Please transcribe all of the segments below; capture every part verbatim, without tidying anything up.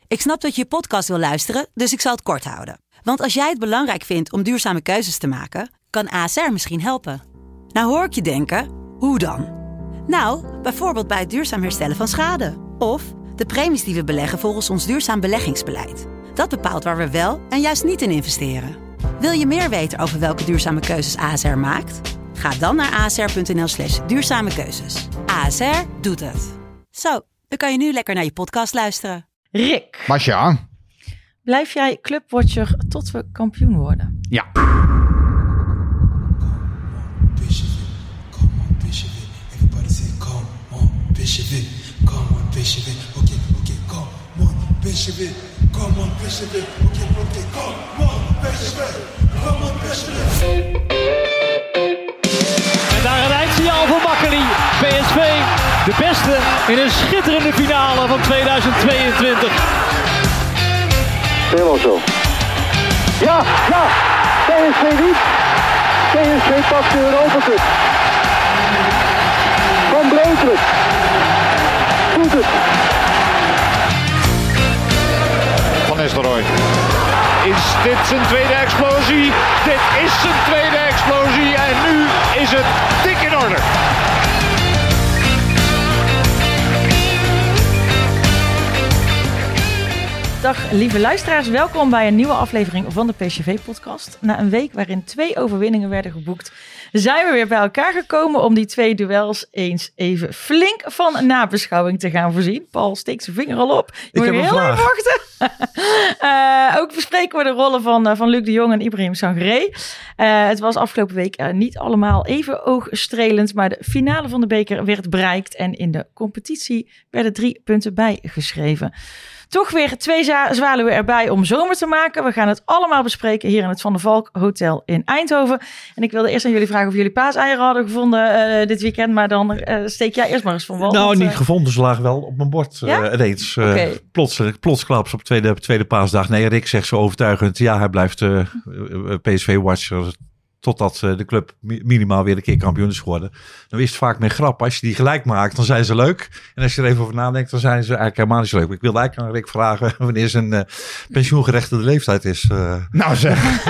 Ik snap dat je je podcast wil luisteren, dus ik zal het kort houden. Want als jij het belangrijk vindt om duurzame keuzes te maken, kan A S R misschien helpen. Nou hoor ik je denken, hoe dan? Nou, bijvoorbeeld bij het duurzaam herstellen van schade. Of de premies die we beleggen volgens ons duurzaam beleggingsbeleid. Dat bepaalt waar we wel en juist niet in investeren. Wil je meer weten over welke duurzame keuzes A S R maakt? Ga dan naar asr.nl slash duurzame keuzes. A S R doet het. Zo, dan kan je nu lekker naar je podcast luisteren. Rick. Masja. Blijf jij clubwatcher tot we kampioen worden? Ja. En daar een eindsignaal voor Makkeli. P S V, de beste in een schitterende finale van tweeduizend tweeëntwintig. Helemaal zo. Ja, ja, P S V niet. P S V pakt de Europa Cup. Van Breukelen. Doet het. Van Nistelrooy. Is dit zijn tweede explosie? Dit is zijn tweede explosie en nu is het dik in orde. Dag lieve luisteraars, welkom bij een nieuwe aflevering van de P S V-podcast. Na een week waarin twee overwinningen werden geboekt, zijn we weer bij elkaar gekomen om die twee duels eens even flink van nabeschouwing te gaan voorzien. Paul steekt zijn vinger al op. Je moet heel even wachten. uh, ook bespreken we de rollen van, uh, van Luc de Jong en Ibrahim Sangaré. Uh, het was afgelopen week uh, niet allemaal even oogstrelend, maar de finale van de beker werd bereikt en in de competitie werden drie punten bijgeschreven. Toch weer twee zwaluwen erbij om zomer te maken. We gaan het allemaal bespreken hier in het Van der Valk Hotel in Eindhoven. En ik wilde eerst aan jullie vragen of jullie paaseieren hadden gevonden uh, dit weekend. Maar dan uh, steek jij eerst maar eens van wal. Nou, want, niet uh... gevonden. Ze lagen wel op mijn bord uh, ja? ineens. Uh, okay. Plots, plotsklaps op tweede, tweede paasdag. Nee, Rick zegt zo overtuigend. Ja, hij blijft uh, P S V-watcher. Totdat uh, de club minimaal weer een keer kampioen is geworden. Dan is het vaak met grap. Als je die gelijk maakt, dan zijn ze leuk. En als je er even over nadenkt, dan zijn ze eigenlijk helemaal niet zo leuk. Ik wilde eigenlijk aan Rick vragen wanneer zijn uh, pensioengerechtigde leeftijd is. Uh. Nou zeg.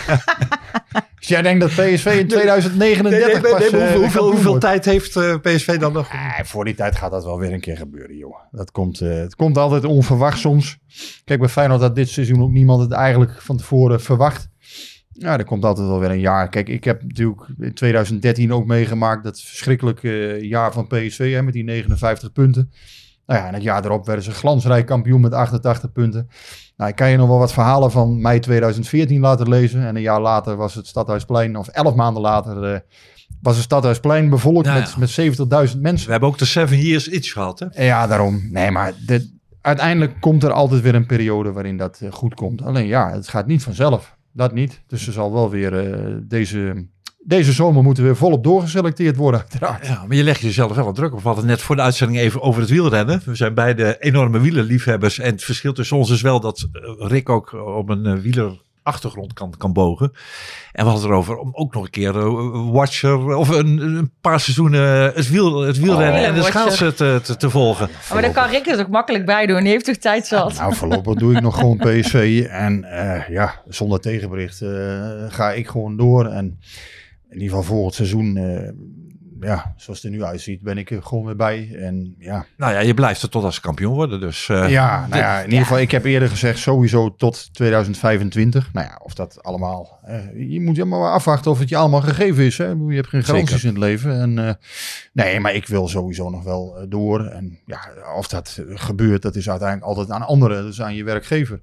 Dus jij denkt dat P S V in tweeduizend negenendertig nee, nee, nee, pas... nee, Uh, hoeveel hoeveel tijd heeft uh, P S V dan nog? Nee, voor die tijd gaat dat wel weer een keer gebeuren, jongen. Dat komt, uh, het komt altijd onverwacht soms. Kijk, bij Feyenoord had dit seizoen ook niemand het eigenlijk van tevoren verwacht. Ja, er komt altijd wel weer een jaar. Kijk, ik heb natuurlijk in tweeduizend dertien ook meegemaakt dat verschrikkelijke jaar van P S V hè, met die negenenvijftig punten. Nou ja, en het jaar erop werden ze glansrijk kampioen met achtentachtig punten. Nou, ik kan je nog wel wat verhalen van mei tweeduizend veertien laten lezen. En een jaar later was het Stadhuisplein, of elf maanden later, uh, was het Stadhuisplein bevolkt ja, met, ja. met zeventigduizend mensen. We hebben ook de seven years itch gehad, hè? Ja, daarom. Nee, maar de, uiteindelijk komt er altijd weer een periode waarin dat uh, goed komt. Alleen ja, het gaat niet vanzelf. Dat niet. Dus er zal wel weer uh, deze, deze zomer moeten weer volop doorgeselecteerd worden. Uiteraard. Ja, maar je legt jezelf wel wat druk op. We hadden net voor de uitzending even over het wielrennen. We zijn beide enorme wielerliefhebbers. En het verschil tussen ons is wel dat Rick ook op een uh, wielerachtergrond kan, kan bogen. En we hadden erover om ook nog een keer uh, watcher of een, een paar seizoenen het, wiel, het wielrennen oh, en de schaatsen te, te, te volgen. Oh, maar dan kan Rick er ook makkelijk bij doen. Die heeft toch tijd zat? Nou, voorlopig doe ik nog gewoon P S V. En uh, ja, zonder tegenbericht uh, ga ik gewoon door. En in ieder geval volgend seizoen, uh, ja, zoals het er nu uitziet, ben ik er gewoon weer bij. En ja. Nou ja, je blijft er tot als kampioen worden. Dus, uh, ja, nou ja, in ieder geval, ik heb eerder gezegd sowieso tot tweeduizend vijfentwintig. Nou ja, of dat allemaal, uh, je moet helemaal afwachten of het je allemaal gegeven is. Hè? Je hebt geen garanties in het leven. En, uh, nee, maar ik wil sowieso nog wel uh, door. En ja, of dat gebeurt, dat is uiteindelijk altijd aan anderen. Dat is aan je werkgever.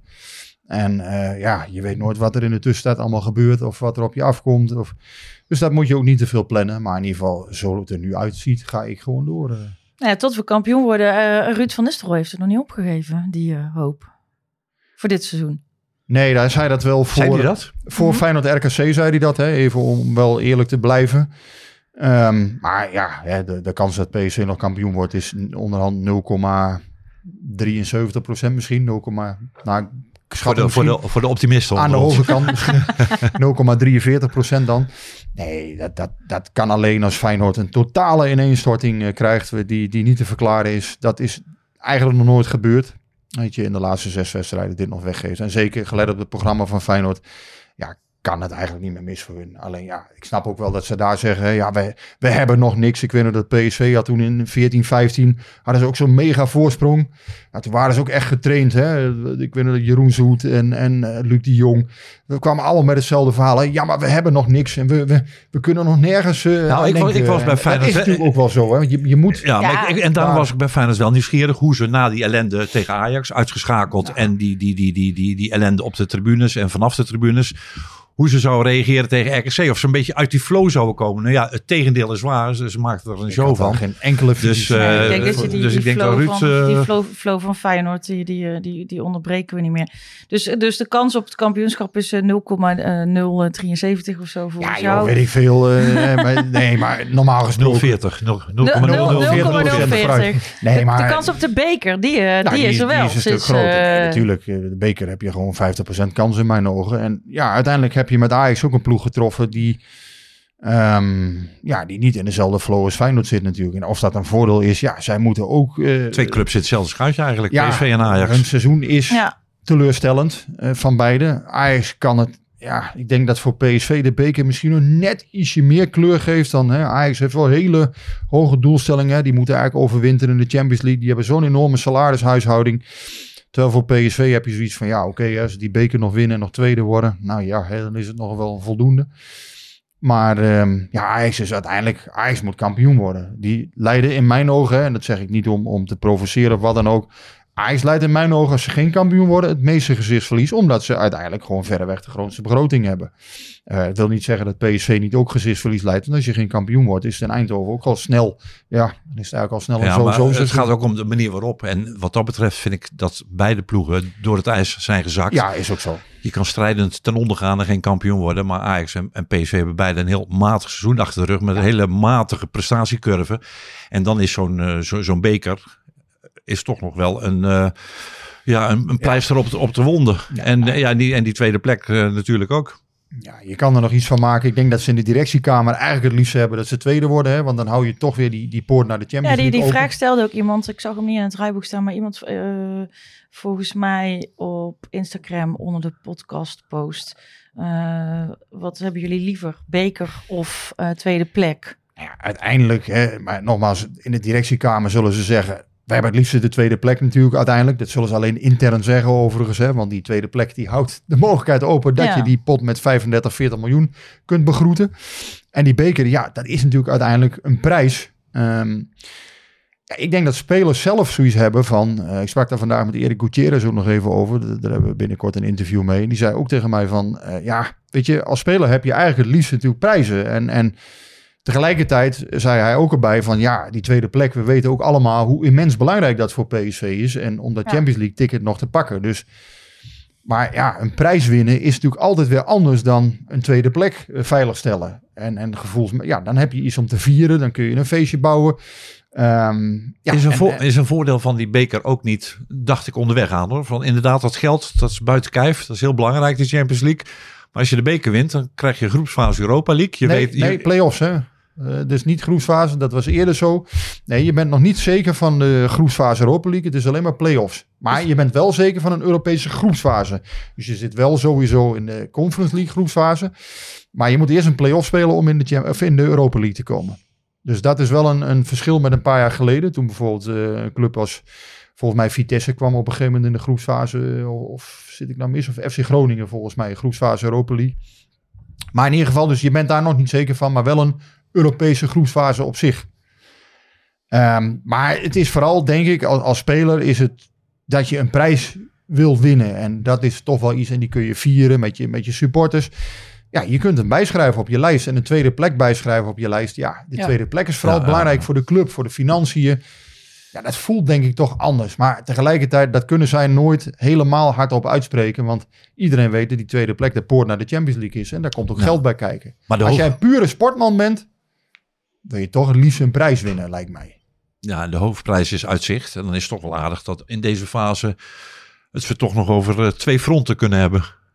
En uh, ja, je weet nooit wat er in de tussentijd allemaal gebeurt of wat er op je afkomt. Of... Dus dat moet je ook niet te veel plannen. Maar in ieder geval, zo het er nu uitziet, ga ik gewoon door. Uh. Ja, tot we kampioen worden. Uh, Ruud van Nistelrooy heeft het nog niet opgegeven, die uh, hoop. Voor dit seizoen. Nee, daar zei dat wel voor, zei hij dat? voor Mm-hmm. Feyenoord R K C zei hij dat. Hè, even om wel eerlijk te blijven. Um, maar ja, de, de kans dat P S V nog kampioen wordt is onderhand nul komma drieënzeventig procent misschien. nul, nou, Voor de, voor, de, voor de optimisten. Aan de hoge kant misschien nul komma drieënveertig procent dan. Nee, dat, dat, dat kan alleen als Feyenoord een totale ineenstorting uh, krijgt die, die niet te verklaren is. Dat is eigenlijk nog nooit gebeurd. Weet je, in de laatste zes wedstrijden dit nog weggeeft. En zeker gelet op het programma van Feyenoord, ja, kan het eigenlijk niet meer mis voor hun. Alleen ja, ik snap ook wel dat ze daar zeggen, hè, ja, we, we hebben nog niks. Ik weet nog dat P S V had toen in veertien, vijftien, hadden ze ook zo'n mega voorsprong. Nou, toen waren ze ook echt getraind. Hè. Ik weet nog dat Jeroen Zoet en, en uh, Luc de Jong, we kwamen allemaal met hetzelfde verhaal. Hè. Ja, maar we hebben nog niks en we, we, we kunnen nog nergens uh, nou, ik, was, ik was bij Feyenoord. Dat is natuurlijk ook wel zo. Hè. Want je, je moet... Ja, maar ik, en daarom was ik bij Feyenoord wel nieuwsgierig hoe ze na die ellende tegen Ajax uitgeschakeld ja. en die, die, die, die, die, die ellende op de tribunes en vanaf de tribunes, hoe ze zouden reageren tegen R K C. Of ze een beetje uit die flow zouden komen. Nou ja, het tegendeel is waar. Ze, ze maakten er een show ik van. Geen enkele dus, uh, nee, ik denk dat je die, dus die, ik denk flow, dat Ruud, van, uh, die flow, flow van Feyenoord, die, die, die, die onderbreken we niet meer. Dus, dus de kans op het kampioenschap is nul komma nul drieënzeventig of zo volgens ja, jou. Ja, weet ik veel. Uh, maar, nee, maar normaal gesproken. nul komma veertig. nul komma nul veertig. Nee, maar de kans op de beker, die, uh, nou, die, die is er wel. Die is een stuk is, groter. Uh, nee, natuurlijk, de beker heb je gewoon vijftig procent kans in mijn ogen. En ja, uiteindelijk heb je met Ajax ook een ploeg getroffen die, um, ja, die niet in dezelfde flow als Feyenoord zit natuurlijk. En of dat een voordeel is, ja, zij moeten ook... Uh, Twee clubs zitten hetzelfde schuitje eigenlijk, ja, P S V en Ajax. Hun seizoen is ja. teleurstellend uh, van beide. Ajax kan het, ja, ik denk dat voor P S V de beker misschien nog net ietsje meer kleur geeft dan, hè. Ajax heeft wel hele hoge doelstellingen. Hè. Die moeten eigenlijk overwinteren in de Champions League. Die hebben zo'n enorme salarishuishouding. Terwijl voor P S V heb je zoiets van, ja, oké, okay, als die beker nog winnen en nog tweede worden, nou ja, dan is het nog wel voldoende. Maar um, ja, Ajax is uiteindelijk, Ajax moet kampioen worden. Die leiden in mijn ogen, hè, en dat zeg ik niet om, om te provoceren of wat dan ook, Ajax leidt in mijn ogen, als ze geen kampioen worden, het meeste gezichtsverlies, omdat ze uiteindelijk gewoon verreweg de grootste begroting hebben. Uh, het wil niet zeggen dat P S V niet ook gezichtsverlies leidt, want als je geen kampioen wordt, is het in Eindhoven ook al snel, ja, dan is het eigenlijk al snel. Ja, zo, maar zo het gaat ook om de manier waarop. En wat dat betreft vind ik dat beide ploegen door het ijs zijn gezakt. Ja, is ook zo. Je kan strijdend ten onder gaan en geen kampioen worden, maar Ajax en, en P S V hebben beide een heel matig seizoen achter de rug met een hele matige prestatiecurve. En dan is zo'n uh, zo, zo'n beker is toch nog wel een, uh, ja, een, een pleister ja. op, de, op de wonden. Ja, en, uh, ja, die, en die tweede plek uh, natuurlijk ook. Ja, je kan er nog iets van maken. Ik denk dat ze in de directiekamer eigenlijk het liefst hebben dat ze tweede worden. Hè? Want dan hou je toch weer die, die poort naar de Champions League. Ja, die, die open. vraag stelde ook iemand. Ik zag hem niet in het draaiboek staan, maar iemand uh, volgens mij op Instagram onder de podcast post. Uh, wat hebben jullie liever? Beker of uh, tweede plek? Ja, uiteindelijk, hè, maar nogmaals, in de directiekamer zullen ze zeggen, wij hebben het liefst de tweede plek natuurlijk uiteindelijk. Dat zullen ze alleen intern zeggen overigens. Hè, want die tweede plek die houdt de mogelijkheid open dat ja. je die pot met vijfendertig, veertig miljoen kunt begroeten. En die beker, ja, dat is natuurlijk uiteindelijk een prijs. Um, ja, ik denk dat spelers zelf zoiets hebben van, uh, ik sprak daar vandaag met Erik Gutierrez ook nog even over. Daar hebben we binnenkort een interview mee. En die zei ook tegen mij van, uh, ja, weet je, als speler heb je eigenlijk het liefst natuurlijk prijzen. En, en tegelijkertijd zei hij ook erbij van, ja, die tweede plek, we weten ook allemaal hoe immens belangrijk dat voor P S V is. En om dat ja. Champions League ticket nog te pakken. Dus, maar ja, een prijs winnen is natuurlijk altijd weer anders dan een tweede plek veiligstellen. En, en gevoels, ja, dan heb je iets om te vieren, dan kun je een feestje bouwen. Um, ja, is, een en, vo- is een voordeel van die beker ook niet, dacht ik onderweg aan hoor. Van inderdaad, dat geld, dat is buiten kijf. Dat is heel belangrijk, die Champions League. Maar als je de beker wint, dan krijg je groepsfase Europa League. Je nee, weet, nee je... play-offs hè. Uh, dus niet groepsfase, dat was eerder zo. Nee, je bent nog niet zeker van de groepsfase Europa League. Het is alleen maar play-offs. Maar dus je bent wel zeker van een Europese groepsfase. Dus je zit wel sowieso in de Conference League groepsfase. Maar je moet eerst een play-off spelen om in de, of in de Europa League te komen. Dus dat is wel een, een verschil met een paar jaar geleden. Toen bijvoorbeeld uh, een club als, volgens mij Vitesse kwam op een gegeven moment in de groepsfase. Of zit ik nou mis? Of F C Groningen volgens mij, groepsfase Europa League. Maar in ieder geval, dus je bent daar nog niet zeker van. Maar wel een Europese groepsfase op zich. Um, maar het is vooral, denk ik, als, als speler is het dat je een prijs wil winnen. En dat is toch wel iets en die kun je vieren met je, met je supporters. Ja, je kunt hem bijschrijven op je lijst en een tweede plek bijschrijven op je lijst. Ja, de ja. tweede plek is vooral ja, belangrijk ja. voor de club, voor de financiën. Ja, dat voelt denk ik toch anders. Maar tegelijkertijd, dat kunnen zij nooit helemaal hardop uitspreken. Want iedereen weet dat die tweede plek de poort naar de Champions League is. En daar komt ook ja. geld bij kijken. Maar als hoog... jij een pure sportman bent, wil je toch het liefst een prijs winnen, lijkt mij. Ja, de hoofdprijs is uit zicht. En dan is het toch wel aardig dat in deze fase het we toch nog over uh, twee fronten kunnen hebben.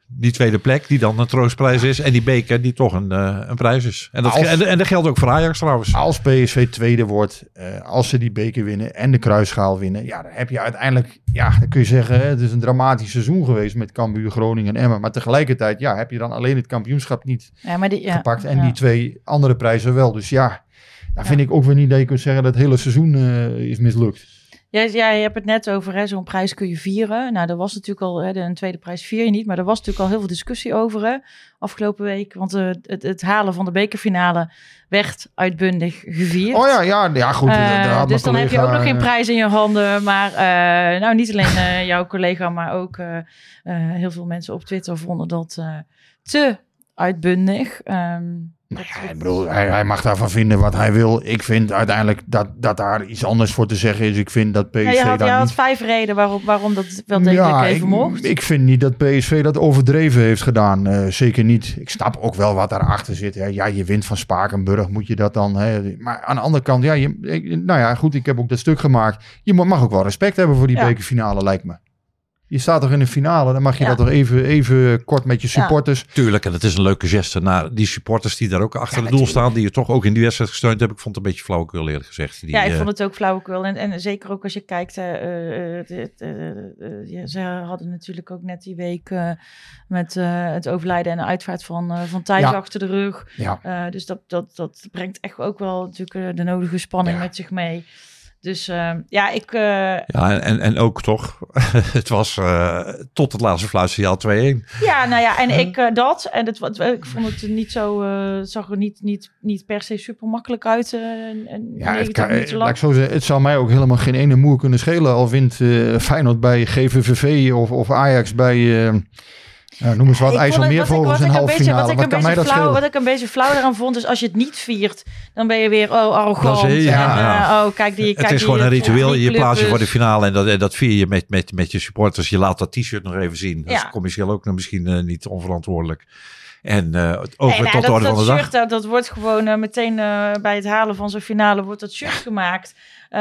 Die tweede plek, die dan een troostprijs is. En die beker, die toch een, uh, een prijs is. En dat, als, en, en dat geldt ook voor Ajax trouwens. Als P S V tweede wordt, uh, als ze die beker winnen en de kruisschaal winnen. Ja, dan heb je uiteindelijk, ja, dan kun je zeggen, hè, het is een dramatisch seizoen geweest met Cambuur, Groningen en Emmen. Maar tegelijkertijd, ja, heb je dan alleen het kampioenschap niet ja, maar die, ja, gepakt. En ja. die twee andere prijzen wel. Dus ja, dan vind ja. ik ook weer niet dat je kunt zeggen dat het hele seizoen uh, is mislukt. Ja, ja, je hebt het net over, hè, zo'n prijs kun je vieren. Nou, er was natuurlijk al, hè, een tweede prijs vier je niet, maar er was natuurlijk al heel veel discussie over, hè, afgelopen week. Want uh, het, het halen van de bekerfinale werd uitbundig gevierd. Oh ja, ja, ja goed. Uh, dus dan collega, heb je ook nog geen prijs in je handen. Maar uh, nou, niet alleen uh, jouw collega, maar ook uh, uh, heel veel mensen op Twitter vonden dat uh, te uitbundig. Um, Nou ja, ik bedoel, hij, hij mag daarvan vinden wat hij wil. Ik vind uiteindelijk dat, dat daar iets anders voor te zeggen is. Ik vind dat P S V ja, je had, daar je had niet... vijf redenen waarom, waarom dat wel degelijk ja, even ik, mocht. Ik vind niet dat P S V dat overdreven heeft gedaan. Uh, zeker niet. Ik snap ook wel wat daarachter zit. Hè. Ja, je wint van Spakenburg, moet je dat dan... Hè. Maar aan de andere kant, ja, je, ik, nou ja, goed, ik heb ook dat stuk gemaakt. Je mag ook wel respect hebben voor die ja. bekerfinale, lijkt me. Je staat toch in de finale, dan mag je ja. dat toch even, even kort met je supporters. Ja. Tuurlijk, en het is een leuke geste naar die supporters die daar ook achter ja, het doel staan, die je toch ook in die wedstrijd gesteund hebben. Ik vond het een beetje flauwekul eerlijk gezegd. Die, ja, ik uh... vond het ook flauwekul. En, en zeker ook als je kijkt, uh, uh, uh, uh, uh, ja, ze hadden natuurlijk ook net die week uh, met uh, het overlijden en de uitvaart van, uh, van Thijs ja. achter de rug. Ja. Uh, dus dat, dat, dat brengt echt ook wel natuurlijk uh, de nodige spanning ja. met zich mee. Dus uh, ja, ik... Uh... Ja, en, en ook toch, het was uh, tot het laatste fluitsignaal twee-een. Ja, nou ja, en ik uh, dat. En het, ik vond het niet zo, uh, het zag er niet, niet, niet per se super makkelijk uit. Uh, en ja, het, kan, laat ik zo zeggen, het zou mij ook helemaal geen ene moer kunnen schelen. Al wint uh, Feyenoord bij G V V V of, of Ajax bij... Uh, Ja, noem eens wat, ja, IJsselmeervogels in halve finale. Wat, wat, wat, flauw, wat ik een beetje flauw daaraan vond, is als je het niet viert, dan ben je weer, oh, arrogant. Is, ja, en, ja. Uh, oh, kijk die, het kijk is die, gewoon een ritueel, je plaatst je voor de dus. finale en dat, en dat vier je met, met, met je supporters. Je laat dat t-shirt nog even zien. Dat ja. is commercieel ook nog misschien uh, niet onverantwoordelijk. En uh, over hey, nou, tot de orde dat, van de dat dag. Shirt, dat, dat wordt gewoon uh, meteen uh, bij het halen van zo'n finale wordt dat shirt gemaakt. Uh,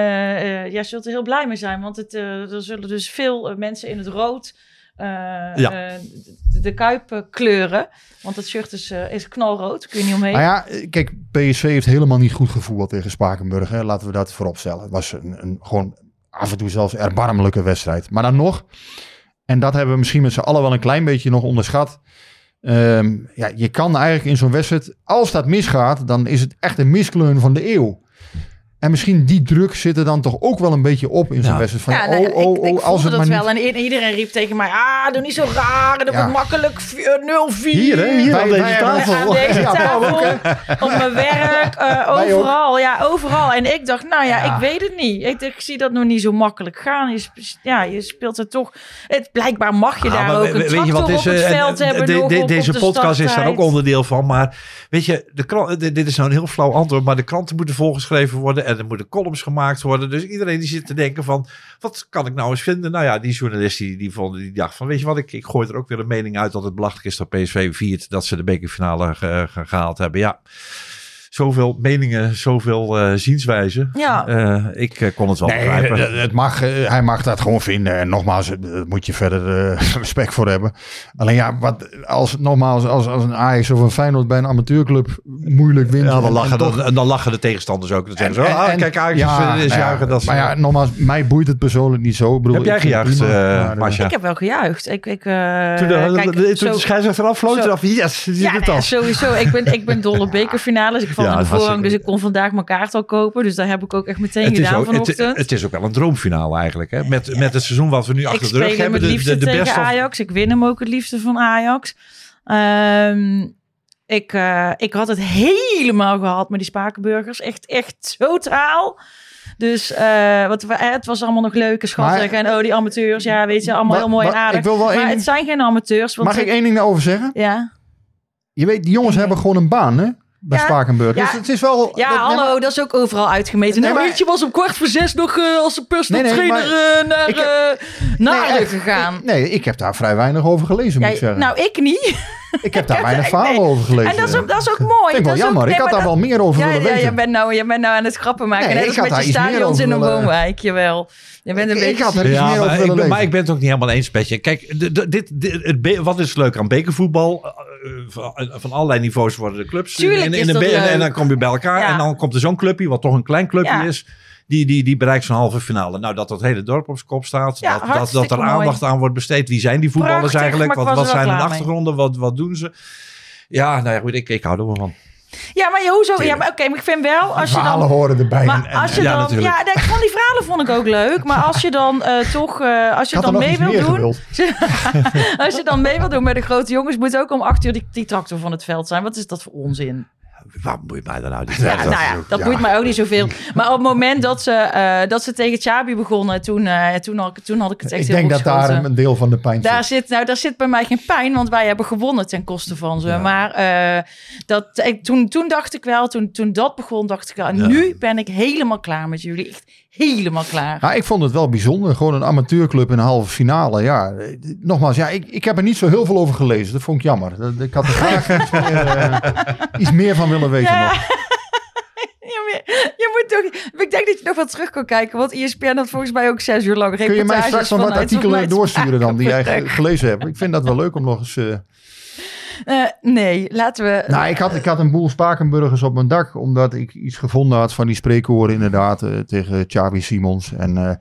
uh, ja, zult er heel blij mee zijn, want het, uh, er zullen dus veel uh, mensen in het rood Uh, ja. uh, de, de Kuip uh, kleuren. Want het shirt is, uh, is knalrood. Kun je niet omheen. Nou ja, kijk, P S V heeft helemaal niet goed gevoetbald tegen Spakenburg. Hè. Laten we dat voorop stellen. Het was een, een gewoon af en toe zelfs erbarmelijke wedstrijd. Maar dan nog, en dat hebben we misschien met z'n allen wel een klein beetje nog onderschat. Um, ja, je kan eigenlijk in zo'n wedstrijd, als dat misgaat, dan is het echt een miskleun van de eeuw. En misschien die druk zit er dan toch ook wel een beetje op in zo'n ja. wedstrijd. Van, ja, nou, oh, oh, oh, ik, ik als het dat maar wel. niet... En iedereen riep tegen mij, ah, doe niet zo raar. En dat ja. wordt makkelijk nul vier. Hier, hè? Hier bij, aan deze tafel. Aan deze ja, tafel, op mijn werk, uh, overal. Ja, overal. En ik dacht, nou ja, ja. ik weet het niet. Ik, ik zie dat nog niet zo makkelijk gaan. Je, ja, je speelt er toch... Het, blijkbaar mag je ah, daar ook we, een tractor is, op het veld uh, hebben. De, nog de, deze op podcast de is daar ook onderdeel van. Maar weet je, de krant, dit is nou een heel flauw antwoord. Maar de kranten moeten volgeschreven worden. En er moeten columns gemaakt worden. Dus iedereen die zit te denken van, wat kan ik nou eens vinden? Nou ja, die journalist die, die, vond, die dacht van, weet je wat, ik, ik gooi er ook weer een mening uit dat het belachelijk is dat P S V viert dat ze de bekerfinale ge, ge, gehaald hebben. Ja, zoveel meningen, zoveel uh, zienswijzen. Ja. Uh, ik uh, kon het wel nee, begrijpen. Het mag, uh, hij mag dat gewoon vinden. En nogmaals, daar moet je verder uh, respect voor hebben. Alleen ja, wat, als, nogmaals, als, als een Ajax of een Feyenoord bij een amateurclub moeilijk wint. Ja, dan, lachen, en toch, dan, dan lachen de tegenstanders ook. Dan zeggen ze, ah, kijk, Ajax ja, is, is nou juichen. Ja, dat maar ja, nogmaals, mij boeit het persoonlijk niet zo. Ik bedoel, heb jij gejuicht, uh, Masha? Ik heb wel gejuicht. Ik, ik, uh, toen de, kijk, de, de, zo, de scheidsrechter afvloot eraf. Yes, ja, nee, ja, sowieso. Ik ben, ik ben dol op bekerfinales. Ik val ja, in de voorrang, dus ik kon vandaag mijn kaart al kopen. Dus daar heb ik ook echt meteen het gedaan ook, vanochtend. Het, het is ook wel een droomfinale eigenlijk. Hè? Met, ja. met het seizoen wat we nu achter de rug hebben. Ik speel het liefste de, de, de tegen Ajax. Of... Ik win hem ook het liefste van Ajax. Um, ik, uh, ik had het helemaal gehad met die Spakenburgers. Echt, echt totaal. Dus uh, wat, het was allemaal nog leuk en schattig. Maar, en oh, die amateurs. Ja, weet je, allemaal maar, heel mooi maar, en aardig. Ik wil wel maar één... het zijn geen amateurs. Want Mag ik één ding daarover zeggen? Ja. Je weet, die jongens hebben gewoon een baan, hè? bij Ja, Spakenburg. ja. Dus het is wel... Ja, dat, hallo, nee, maar, dat is ook overal uitgemeten. Nee, Nou, maar- eentje was om kwart voor zes nog uh, als een personal Nee, nee, trainer maar uh, naar ik uh, Naarden echt, gegaan. ik- nee, ik heb daar vrij weinig over gelezen, moet Ja, ik zeggen. nou, ik niet. ik heb daar heb weinig echt- verhalen nee. over gelezen. En dat is ook, dat is ook mooi. Vind ik wel Dat is jammer. ook- Ik nee, had maar daar dat- wel meer over ja, willen ja, weten. je bent nou, je bent nou aan het grappen maken. Nee, Net ik als had met daar je iets meer stadions over in een willen- woonwijk, jawel. Je bent een Ik- ik beetje... had er iets Ja, meer over maar willen ik, ben, lezen. maar ik ben het ook niet helemaal eens met je. Kijk, de, de, dit, dit, het be- wat is leuk aan bekervoetbal? Uh, van, van allerlei niveaus worden de clubs. Tuurlijk in, in is de dat be- en, leuk. en dan kom je bij elkaar. Ja. En dan komt er zo'n clubje, wat toch een klein clubje Ja. is. Die, die, die bereikt zo'n halve finale. Nou, dat dat hele dorp op zijn kop staat. Ja, dat, dat, dat hartstikke er mooi. aandacht aan wordt besteed. Wie zijn die voetballers Prachtig, eigenlijk? maar ik Wat, was wat er wel zijn hun klaar mee. achtergronden? Wat, wat doen ze? Ja, nou ja, goed, ik, ik hou er wel van. Ja, maar je, hoezo? Ja, maar oké, maar ik vind wel... Als je Verhalen dan, horen erbij. maar en, en, als je ja, dan... natuurlijk. Ja, nee, van die verhalen vond ik ook leuk. Maar als je dan uh, toch... Uh, als je ik had dan er nog mee iets wil meer doen... gewild. Als je dan mee wil doen met de grote jongens... moet ook om acht uur die, die tractor van het veld zijn. Wat is dat voor onzin? Wat boeit mij dan nou? Die Ja, dat nou ja, is ook- dat ja. boeit mij ook niet zoveel. Maar op het moment dat ze, uh, dat ze tegen Xabi begonnen... Toen, uh, toen, had, ik, toen had ik het echt Ik heel denk dat opgeschoten. daar een deel van de pijn Daar zit. zit, nou, daar zit bij mij geen pijn, want wij hebben gewonnen ten koste van ze. Ja. Maar uh, dat, ik, toen, toen dacht ik wel, toen, toen dat begon, dacht ik wel... En Ja. nu ben ik helemaal klaar met jullie. Echt helemaal klaar. Ja, ik vond het wel bijzonder. Gewoon een amateurclub in een halve finale. Ja, eh, nogmaals, ja, ik, ik heb er niet zo heel veel over gelezen. Dat vond ik jammer. Dat- Ik had er graag iets, meer, eh, iets meer van willen weten Ja. nog. Je, je moet toch... Ik denk dat je nog wel terug kan kijken. Want E S P N had volgens mij ook zes uur lang Kun je mij reportages straks nog wat vanuit- artikelen vanuit doorsturen dan die jij Spakenburg. ge- gelezen hebt? Ik vind dat wel leuk om nog eens... eh, Uh, nee, laten we... Nou, ik had, ik had een boel Spakenburgers op mijn dak, omdat ik iets gevonden had van die spreekwoorden inderdaad eh, tegen Xabi Simons. En eh,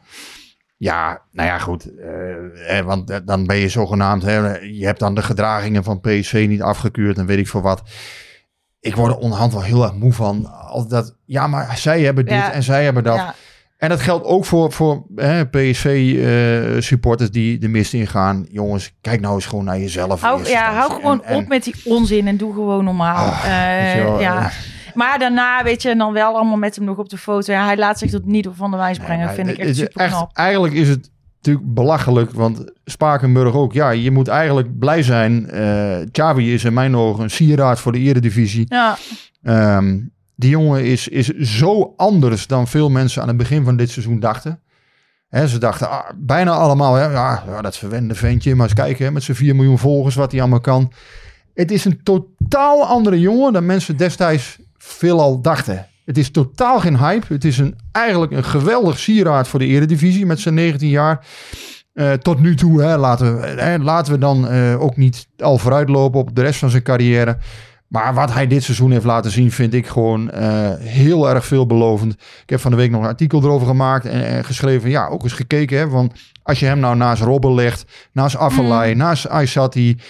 ja, nou ja, goed. eh, eh, want eh, dan ben je zogenaamd, hè, je hebt dan de gedragingen van P S V niet afgekeurd en weet ik veel wat. Ik word er onderhand wel heel erg moe van. Al dat, ja, maar zij hebben dit Ja. en zij hebben dat. Ja. En dat geldt ook voor, voor hè, P S V-supporters die de mist ingaan. Jongens, kijk nou eens gewoon naar jezelf. in Hou, eerste ja, hou instantie. gewoon En- en- op met die onzin en doe gewoon normaal. Ah, Eh, weet je wel, ja. eh. Maar daarna, weet je, en dan wel allemaal met hem nog op de foto. Ja, hij laat zich dat niet op van de wijs brengen. Nee, maar vind ik het echt is super knap. Eigenlijk is het natuurlijk belachelijk, want Spakenburg ook. Ja, je moet eigenlijk blij zijn. eh Xabi is in mijn ogen een sieraad voor de eredivisie. Ja, Ehm, die jongen is, is zo anders dan veel mensen aan het begin van dit seizoen dachten. Hè, ze dachten ah, bijna allemaal, hè, ja, ja, dat verwende ventje. Maar eens kijken hè, met zijn vier miljoen volgers wat hij allemaal kan. Het is een totaal andere jongen dan mensen destijds veelal dachten. Het is totaal geen hype. Het is een, eigenlijk een geweldig sieraad voor de eredivisie met zijn negentien jaar. Uh, tot nu toe, hè, laten, we, hè, laten we dan uh, ook niet al vooruitlopen op de rest van zijn carrière. Maar wat hij dit seizoen heeft laten zien, vind ik gewoon uh, heel erg veelbelovend. Ik heb van de week nog een artikel erover gemaakt en, en geschreven. Ja, ook eens gekeken. Hè, want als je hem nou naast Robben legt, naast Afellay, mm. naast Aysati,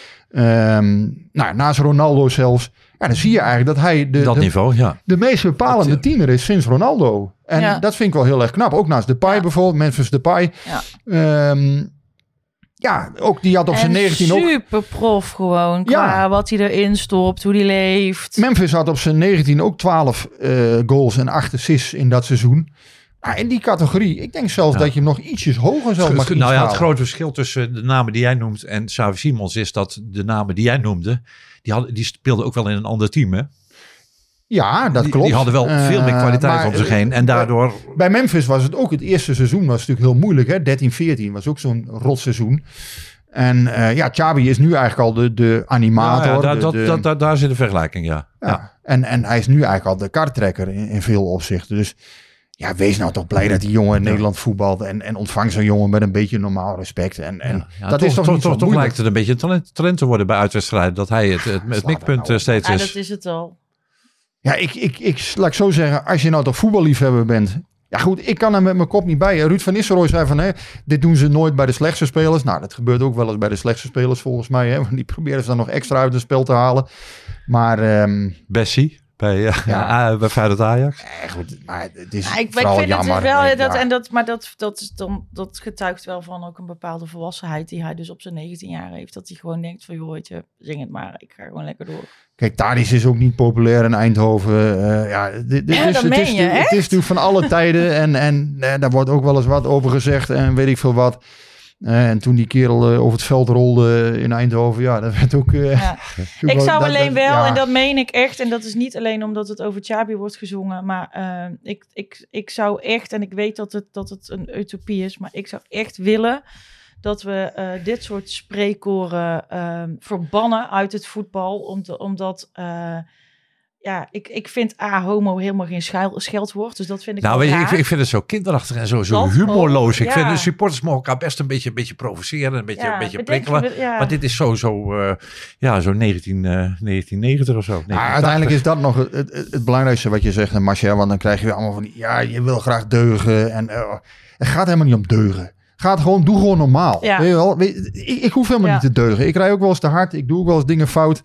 um, nou, naast Ronaldo zelfs. Ja, dan zie je eigenlijk dat hij de, dat de, niveau, ja. de meest bepalende dat, tiener is sinds Ronaldo. En ja. dat vind ik wel heel erg knap. Ook naast Depay ja. bijvoorbeeld, Memphis Depay. Ja. Um, Ja, ook die had op zijn negentien ook... super prof gewoon. Qua ja. wat hij erin stopt, hoe hij leeft. Memphis had op zijn negentien ook twaalf uh, goals en acht assists in dat seizoen. Nou, in die categorie, ik denk zelfs ja. dat je hem nog ietsjes hoger zou mag Nou ja, het grote verschil tussen de namen die jij noemt en Xavi Simons is dat de namen die jij noemde, die, hadden, die speelden ook wel in een ander team, hè? Ja, dat die, klopt. Die hadden wel uh, veel meer kwaliteit maar, om zich heen. En daardoor... Bij Memphis was het ook het eerste seizoen. Was natuurlijk heel moeilijk. Hè? dertien veertien was ook zo'n rotseizoen. En uh, ja, Xabi is nu eigenlijk al de, de animator. Ja, ja, daar, de, dat, de, dat, dat, daar zit een vergelijking, ja. ja. ja. En, en hij is nu eigenlijk al de karttrekker in, in veel opzichten. Dus ja, wees nou toch blij dat die jongen in ja. Nederland voetbalt. En, en ontvang zo'n jongen met een beetje normaal respect. En, en ja. Ja, dat toch, is toch, toch niet toch, zo toch moeilijk. lijkt het een beetje een talent, talent te worden bij uitwedstrijden. Dat hij het, het, het, het mikpunt nou steeds ja, is. dat is het al. Ja, ik, ik, ik, laat ik zo zeggen, als je nou toch voetballiefhebber bent. Ja goed, ik kan er met mijn kop niet bij. Ruud van Nistelrooy zei van, hè, dit doen ze nooit bij de slechtste spelers. Nou, dat gebeurt ook wel eens bij de slechtste spelers volgens mij. Hè, want die proberen ze dan nog extra uit het spel te halen. Maar... Um, Bessie. Bij, uh, ja. bij Feyenoord Ajax. Ja, goed, maar het is ja, ik, vooral ik vind jammer. Het wel, nee, dat, ja. en dat, maar dat, dat, is dan, dat getuigt wel van ook een bepaalde volwassenheid die hij dus op zijn negentien jaar heeft. Dat hij gewoon denkt van, joh, weet je, zing het maar. Ik ga gewoon lekker door. Kijk, Tadic is ook niet populair in Eindhoven. Uh, ja, dit, dit ja, is, dat het, meen is, je, het is natuurlijk van alle tijden. En, en uh, daar wordt ook wel eens wat over gezegd. En weet ik veel wat. Uh, en toen die kerel uh, over het veld rolde in Eindhoven, ja, dat werd ook... Uh, ja. Ik zou dat, alleen dat, wel, ja. en dat meen ik echt, en dat is niet alleen omdat het over Xabi wordt gezongen, maar uh, ik, ik, ik zou echt, en ik weet dat het, dat het een utopie is, maar ik zou echt willen dat we uh, dit soort spreekkoren uh, verbannen uit het voetbal, om te, omdat... Uh, Ja, ik, ik vind A, homo helemaal geen schuil, scheldwoord. Dus dat vind ik Nou, wel weet je, raar. ik, ik vind het zo kinderachtig en zo, zo Dat humorloos. ook, Ik ja. vind de supporters mogen elkaar best een beetje, een beetje provoceren. Een beetje, Ja, een beetje bedenk je prikkelen. wel, ja. Maar dit is zo, zo, uh, ja, zo negentien, uh, negentien negentig of zo. Maar uiteindelijk is dat nog het, het, het belangrijkste wat je zegt, Marcel. Want dan krijg je weer allemaal van die, ja, je wil graag deugen. En uh, het gaat helemaal niet om deugen. Gaat gewoon, doe gewoon normaal. Ja. Weet je wel? Weet, ik, ik hoef helemaal Ja. niet te deugen. Ik rij ook wel eens te hard. Ik doe ook wel eens dingen fout.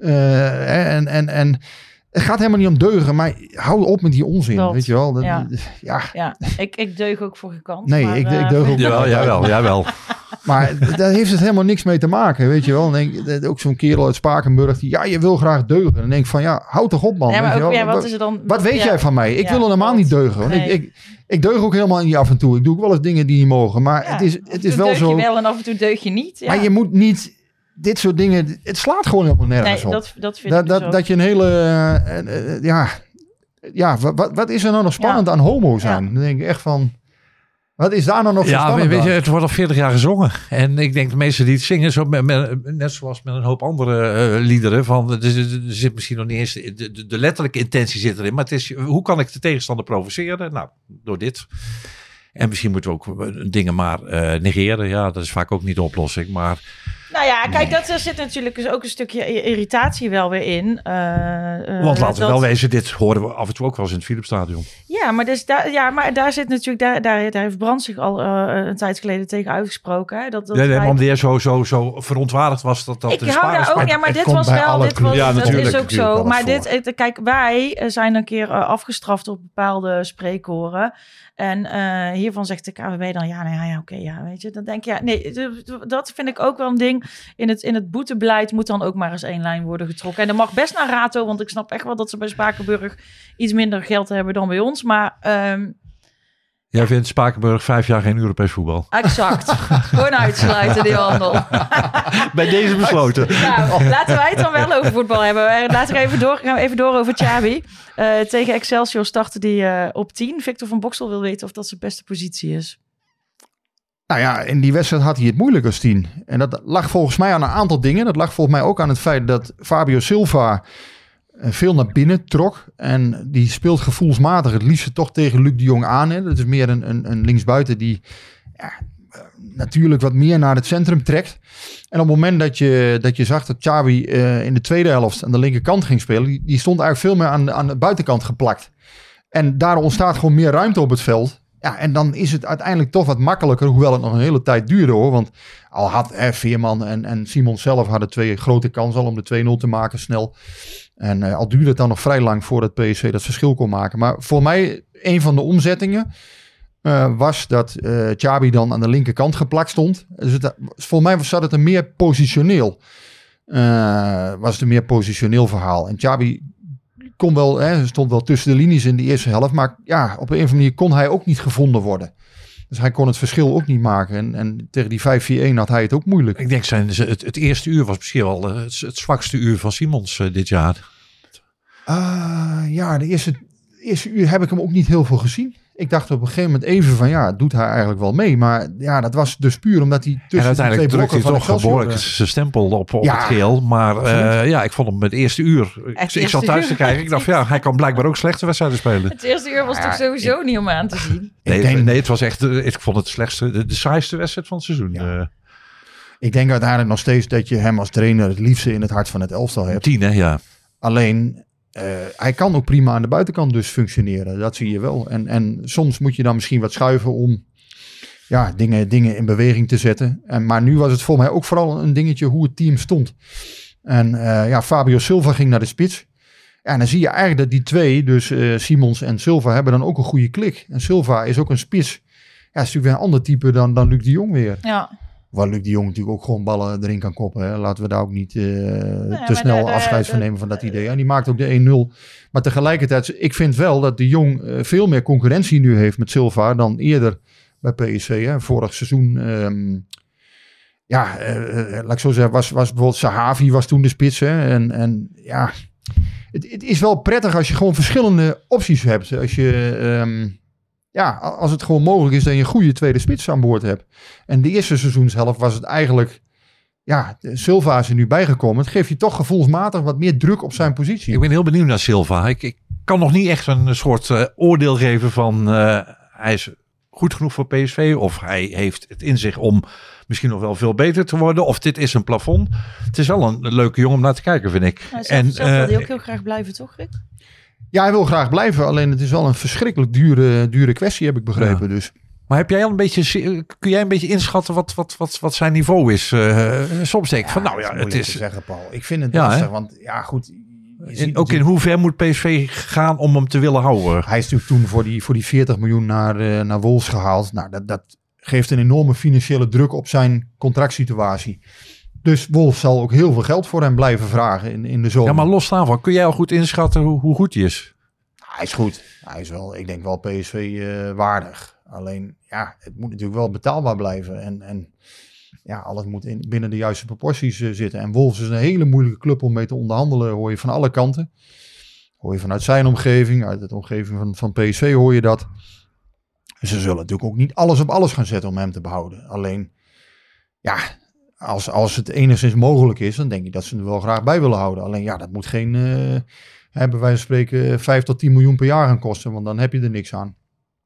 Uh, en, en, en het gaat helemaal niet om deugen, maar hou op met die onzin, Dat, weet je wel. Dat, ja. ja. Ja, ik, ik deug ook voor gekant. Nee, maar, ik, uh, ik deug ook Jawel, jawel, jawel. Maar daar heeft het helemaal niks mee te maken, weet je wel. Dan denk, ook zo'n kerel uit Spakenburg, die, ja, je wil graag deugen. Dan denk ik van, ja, houd toch op, man. Ja, maar weet je ook, wel. ja, wat wat, is er dan? wat weet ja. jij van mij? Ik Ja, wil helemaal wat? niet deugen. Want Nee. ik, ik, ik deug ook helemaal niet af en toe. Ik doe ook wel eens dingen die niet mogen. Maar Ja, het is, af en het toe is wel deug zo. je wel en af en toe deug je niet. Ja. Maar je moet niet dit soort dingen... Het slaat gewoon helemaal nergens nee, op. dat, dat vind dat, ik dus dat, ook. dat je een hele... Uh, uh, ja, ja wat, wat is er nou nog spannend Ja. aan homo zijn? Ja. Dan denk ik echt van... Wat is daar nou nog zo Ja, spannend weet je, aan? het wordt al veertig jaar gezongen. En ik denk de mensen die het zingen, zo met, met, net zoals met een hoop andere uh, liederen, van, er, er zit misschien nog niet eens, de, de, de letterlijke intentie zit erin, maar het is, hoe kan ik de tegenstander provoceren? Nou, door dit. En misschien moeten we ook dingen maar uh, negeren. Ja, dat is vaak ook niet de oplossing, maar... Nou ja, kijk, dat, er zit natuurlijk dus ook een stukje irritatie wel weer in. Uh, uh, Want laten we dat, wel wezen, dit horen we af en toe ook wel eens in het Philipsstadion. Ja, maar, dus daar, ja, maar daar zit natuurlijk, daar, daar, daar heeft Brandt zich al uh, een tijd geleden tegen uitgesproken. Hè? Dat, dat Ja, nee, wij... omdat hij zo, zo, zo verontwaardigd was dat dat Ik de hou daar ook, spaar- ja, maar het dit komt was bij wel, alle dit was, clubs. Ja, dat natuurlijk, is ook natuurlijk zo. wel Maar eens dit, het, kijk, wij zijn een keer uh, afgestraft op bepaalde spreekkoren. En uh, hiervan zegt de K V B dan, ja, nou ja, ja oké, okay, ja, weet je. Dan denk je, ja, nee, dat vind ik ook wel een ding. In het, in het boetebeleid moet dan ook maar eens één lijn worden getrokken. En dat mag best naar Rato, want ik snap echt wel dat ze bij Spakenburg iets minder geld hebben dan bij ons. Maar... Um, Jij vindt Spakenburg vijf jaar geen Europees voetbal? Exact. Gewoon uitsluiten, die handel. Bij deze besloten. Nou, laten wij het dan wel over voetbal hebben. Laten we even door, gaan we even door over Xabi. Uh, tegen Excelsior startte die uh, op tien. Victor van Bokstel wil weten of dat zijn beste positie is. Nou ja, in die wedstrijd had hij het moeilijk als tien. En dat lag volgens mij aan een aantal dingen. Dat lag volgens mij ook aan het feit dat Fabio Silva veel naar binnen trok. En die speelt gevoelsmatig het liefst toch tegen Luc de Jong aan. Hè. Dat is meer een, een, een linksbuiten die ja, natuurlijk wat meer naar het centrum trekt. En op het moment dat je, dat je zag dat Xabi uh, in de tweede helft aan de linkerkant ging spelen, die, die stond eigenlijk veel meer aan, aan de buitenkant geplakt. En daar ontstaat gewoon meer ruimte op het veld. Ja, en dan is het uiteindelijk toch wat makkelijker, hoewel het nog een hele tijd duurde hoor. Want al had eh, Veerman en, en Simon zelf hadden twee grote kansen al om de twee nul te maken snel. En uh, al duurde het dan nog vrij lang voordat P S V dat verschil kon maken. Maar voor mij, een van de omzettingen uh, was dat uh, Xabi dan aan de linkerkant geplakt stond. Dus het, voor mij zat het een meer positioneel. Uh, was het een meer positioneel verhaal. En Xabi kon wel, hè, stond wel tussen de linies in de eerste helft. Maar ja, op een of andere manier kon hij ook niet gevonden worden. Dus hij kon het verschil ook niet maken. En, en tegen die vijf vier een had hij het ook moeilijk. Ik denk zijn, het, het eerste uur was misschien wel het, het zwakste uur van Simons uh, dit jaar. Uh, ja, de eerste, eerste uur heb ik hem ook niet heel veel gezien. Ik dacht op een gegeven moment even van ja, doet hij eigenlijk wel mee. Maar ja, dat was dus puur omdat hij tussen en uiteindelijk de twee drukte hij blokken toch behoorlijk zijn stempel op, op ja, het geel. Maar uh, ja, ik vond hem het eerste uur. Het ik eerste zat thuis uur. te kijken. Ik dacht van ja, hij kan blijkbaar ook slechte wedstrijden spelen. Het eerste uur was Ja, toch sowieso ik, niet om aan te zien? Nee, denk, nee, het was echt, ik vond het slechtste, de, de saaiste wedstrijd van het seizoen. Ja. Uh, ik denk uiteindelijk nog steeds dat je hem als trainer het liefste in het hart van het elftal hebt. tien, hè, ja. Alleen, uh, hij kan ook prima aan de buitenkant dus functioneren. Dat zie je wel. En, en soms moet je dan misschien wat schuiven om ja, dingen, dingen in beweging te zetten. En, maar nu was het voor mij ook vooral een dingetje hoe het team stond. En uh, ja, Fabio Silva ging naar de spits. Ja, en dan zie je eigenlijk dat die twee, dus uh, Simons en Silva, hebben dan ook een goede klik. En Silva is ook een spits. Ja, is natuurlijk weer een ander type dan, dan Luc de Jong weer. Ja. Waar Luc de Jong natuurlijk ook gewoon ballen erin kan koppen. Hè. Laten we daar ook niet uh, nee, te snel de, de, afscheid van de, nemen van dat idee. En die maakt ook de één nul. Maar tegelijkertijd, ik vind wel dat de Jong uh, veel meer concurrentie nu heeft met Silva dan eerder bij P S V. Hè. Vorig seizoen um, ja, uh, laat ik zo zeggen, was, was bijvoorbeeld Sahavi was toen de spits. Hè? En, en ja, het, het is wel prettig als je gewoon verschillende opties hebt. Als je, um, ja, als het gewoon mogelijk is dat je een goede tweede spits aan boord hebt. En de eerste seizoenshelft was het eigenlijk, ja, Silva is er nu bijgekomen. Het geeft je toch gevoelsmatig wat meer druk op zijn positie. Ik ben heel benieuwd naar Silva. Ik, ik kan nog niet echt een soort uh, oordeel geven van uh, hij is goed genoeg voor P S V of hij heeft het in zich om misschien nog wel veel beter te worden. Of dit is een plafond. Het is wel een leuke jongen om naar te kijken, vind ik. Nou, zelf, en zelf wil uh, hij ook heel graag blijven, toch Rick? Ja, hij wil graag blijven. Alleen het is wel een verschrikkelijk dure, dure kwestie, heb ik begrepen. Ja. Dus. Maar heb jij al een beetje, kun jij een beetje inschatten wat, wat, wat, wat zijn niveau is? Uh, soms denk ik ja, van, nou ja, het is... te zeggen, Paul. Ik vind het ja, lastig, hè? want ja, goed. In, ook in hoever moet P S V gaan om hem te willen houden? Hij is natuurlijk toen voor die, voor die veertig miljoen naar, uh, naar Wolves gehaald. Nou, dat, dat geeft een enorme financiële druk op zijn contractsituatie. Dus Wolves zal ook heel veel geld voor hem blijven vragen in, in de zomer. Ja, maar los daarvan, kun jij al goed inschatten hoe, hoe goed hij is? Hij is goed. Hij is wel, ik denk wel P S V uh, waardig. Alleen, ja, het moet natuurlijk wel betaalbaar blijven. En, en ja, alles moet in, binnen de juiste proporties uh, zitten. En Wolves is een hele moeilijke club om mee te onderhandelen, hoor je van alle kanten. Hoor je vanuit zijn omgeving, uit de omgeving van, van P S V hoor je dat. Ze zullen natuurlijk ook niet alles op alles gaan zetten om hem te behouden. Alleen, ja, als, als het enigszins mogelijk is, dan denk ik dat ze er wel graag bij willen houden. Alleen, ja, dat moet geen, uh, hebben wij spreken, vijf tot tien miljoen per jaar gaan kosten, want dan heb je er niks aan.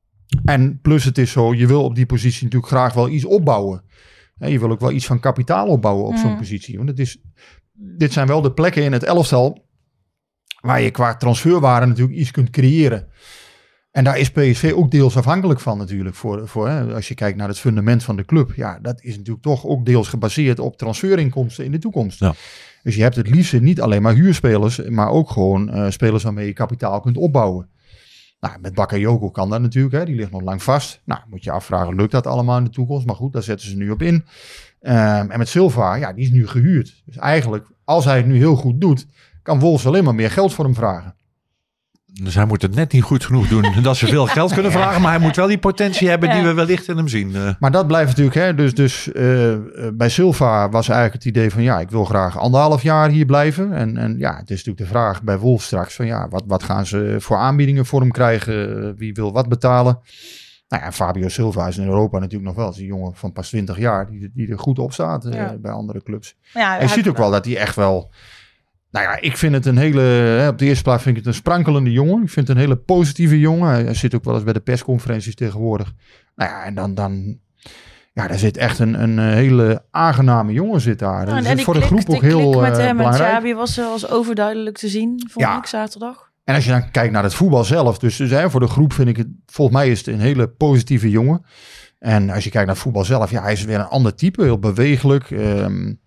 En plus het is zo, je wil op die positie natuurlijk graag wel iets opbouwen. En je wil ook wel iets van kapitaal opbouwen op mm. zo'n positie. Want het is, dit zijn wel de plekken in het elftal waar je qua transferwaarde natuurlijk iets kunt creëren. En daar is P S V ook deels afhankelijk van natuurlijk. Voor, voor, hè, als je kijkt naar het fundament van de club. Ja, dat is natuurlijk toch ook deels gebaseerd op transferinkomsten in de toekomst. Ja. Dus je hebt het liefst niet alleen maar huurspelers, maar ook gewoon uh, spelers waarmee je kapitaal kunt opbouwen. Nou, met Bakayoko kan dat natuurlijk, hè. Die ligt nog lang vast. Nou, moet je afvragen, lukt dat allemaal in de toekomst? Maar goed, daar zetten ze nu op in. Um, en met Silva, ja, die is nu gehuurd. Dus eigenlijk, als hij het nu heel goed doet, kan Wolves alleen maar meer geld voor hem vragen. Dus hij moet het net niet goed genoeg doen dat ze veel geld kunnen vragen, maar hij moet wel die potentie hebben die we wellicht in hem zien. Uh. Maar dat blijft natuurlijk, hè, dus, dus uh, bij Silva was eigenlijk het idee van ja, ik wil graag anderhalf jaar hier blijven. En, en ja, het is natuurlijk de vraag bij Wolves straks van ja, wat, wat gaan ze voor aanbiedingen voor hem krijgen? Wie wil wat betalen? Nou ja, Fabio Silva is in Europa natuurlijk nog wel. Het is een jongen van pas twintig jaar die, die er goed op staat uh, ja. bij andere clubs. Ja, en je ziet ook wel dat hij echt wel... Nou ja, ik vind het een hele... Hè, op de eerste plaats vind ik het een sprankelende jongen. Ik vind het een hele positieve jongen. Hij, hij zit ook wel eens bij de persconferenties tegenwoordig. Nou ja, en dan... dan ja, daar zit echt een, een hele aangename jongen zit daar. Nou, dus en die voor klik, de groep ook die heel klik met uh, hem belangrijk. En Xabi was, was overduidelijk te zien, vond ja. ik, zaterdag. En als je dan kijkt naar het voetbal zelf. Dus, dus hè, voor de groep vind ik het... Volgens mij is het een hele positieve jongen. En als je kijkt naar het voetbal zelf. Ja, hij is weer een ander type. Heel bewegelijk. Um,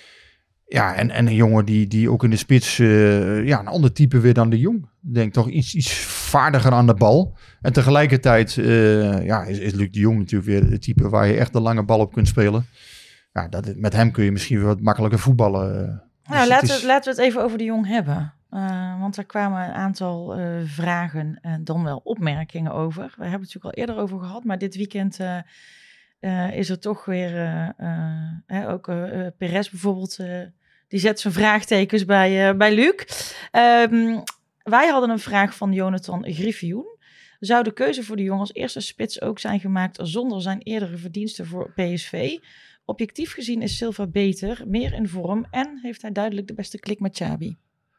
Ja, en, en een jongen die, die ook in de spits, uh, ja, een ander type weer dan de Jong. Ik denk toch iets, iets vaardiger aan de bal. En tegelijkertijd uh, ja, is, is Luc de Jong natuurlijk weer het type waar je echt de lange bal op kunt spelen. Ja, dat, met hem kun je misschien weer wat makkelijker voetballen. Nou, dus laten, is... we, laten we het even over de Jong hebben. Uh, want er kwamen een aantal uh, vragen en dan wel opmerkingen over. We hebben het natuurlijk al eerder over gehad, maar dit weekend... Uh, Uh, is er toch weer, uh, uh, hè, ook uh, Perez bijvoorbeeld, uh, die zet zijn vraagtekens bij, uh, bij Luc. Um, wij hadden een vraag van Jonathan Griffioen. Zou de keuze voor de Jong als eerste spits ook zijn gemaakt zonder zijn eerdere verdiensten voor P S V? Objectief gezien is Silva beter, meer in vorm en heeft hij duidelijk de beste klik met Xabi.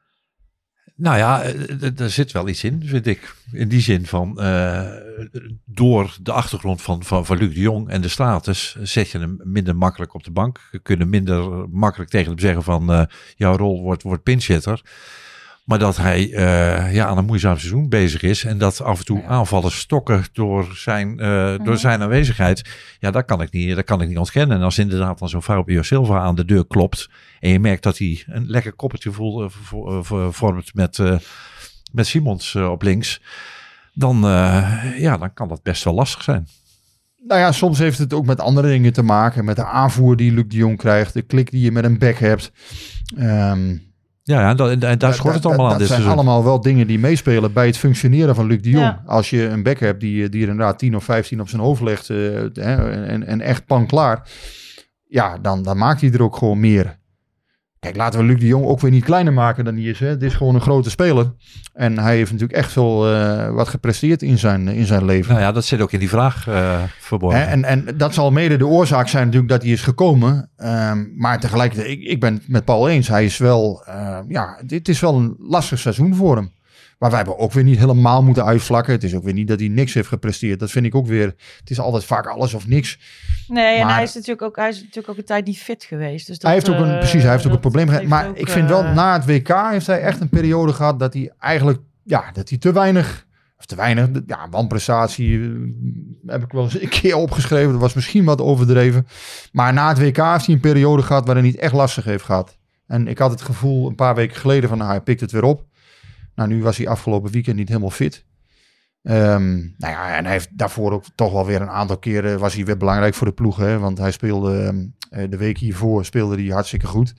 Nou ja, er zit wel iets in, vind ik. In die zin van, uh, door de achtergrond van, van, van Luc de Jong en de status, zet je hem minder makkelijk op de bank. Je kunt minder makkelijk tegen hem zeggen van, uh, jouw rol wordt, wordt pinchitter. Maar dat hij uh, ja, aan een moeizaam seizoen bezig is. En dat af en toe aanvallen stokken door zijn, uh, mm-hmm. door zijn aanwezigheid. Ja, dat kan ik niet, dat kan ik niet ontkennen. En als inderdaad dan zo'n Fabio Silva aan de deur klopt. En je merkt dat hij een lekker koppeltje voelt, uh, vormt met, uh, met Simons uh, op links. Dan, uh, ja, dan kan dat best wel lastig zijn. Nou ja, soms heeft het ook met andere dingen te maken. Met de aanvoer die Luc de Jong krijgt. De klik die je met een back hebt. Um, Ja, ja, en, en daar schort het allemaal da, aan. Dat zijn seizoen. allemaal wel dingen die meespelen bij het functioneren van Luc de Jong. Ja. Als je een back hebt die, die er inderdaad tien of vijftien op zijn hoofd legt uh, en, en echt pan klaar. ja, dan, dan maakt hij er ook gewoon meer. Kijk, laten we Luc de Jong ook weer niet kleiner maken dan hij is. Hè. Het is gewoon een grote speler. En hij heeft natuurlijk echt veel uh, wat gepresteerd in zijn, in zijn leven. Nou ja, dat zit ook in die vraag uh, verborgen. Hè, en, en dat zal mede de oorzaak zijn natuurlijk dat hij is gekomen. Um, maar tegelijkertijd, ik, ik ben het met Paul eens. Hij is wel, uh, ja, dit is wel een lastig seizoen voor hem. Maar wij hebben ook weer niet helemaal moeten uitvlakken. Het is ook weer niet dat hij niks heeft gepresteerd. Dat vind ik ook weer. Het is altijd vaak alles of niks. Nee, en maar, hij is natuurlijk ook, hij is natuurlijk ook een tijd niet fit geweest. Dus dat, hij heeft ook een, uh, precies, hij heeft ook een probleem gehad. Maar ook, ik vind wel, uh, na het W K heeft hij echt een periode gehad dat hij eigenlijk, ja, dat hij te weinig, of te weinig, ja, wanprestatie uh, heb ik wel eens een keer opgeschreven. Dat was misschien wat overdreven. Maar na het W K heeft hij een periode gehad waarin hij het echt lastig heeft gehad. En ik had het gevoel een paar weken geleden van, nou, hij pikt het weer op. Nou, nu was hij afgelopen weekend niet helemaal fit. Um, nou ja, en hij heeft daarvoor ook toch wel weer een aantal keren was hij weer belangrijk voor de ploeg. Hè? Want hij speelde um, de week hiervoor speelde hij hartstikke goed.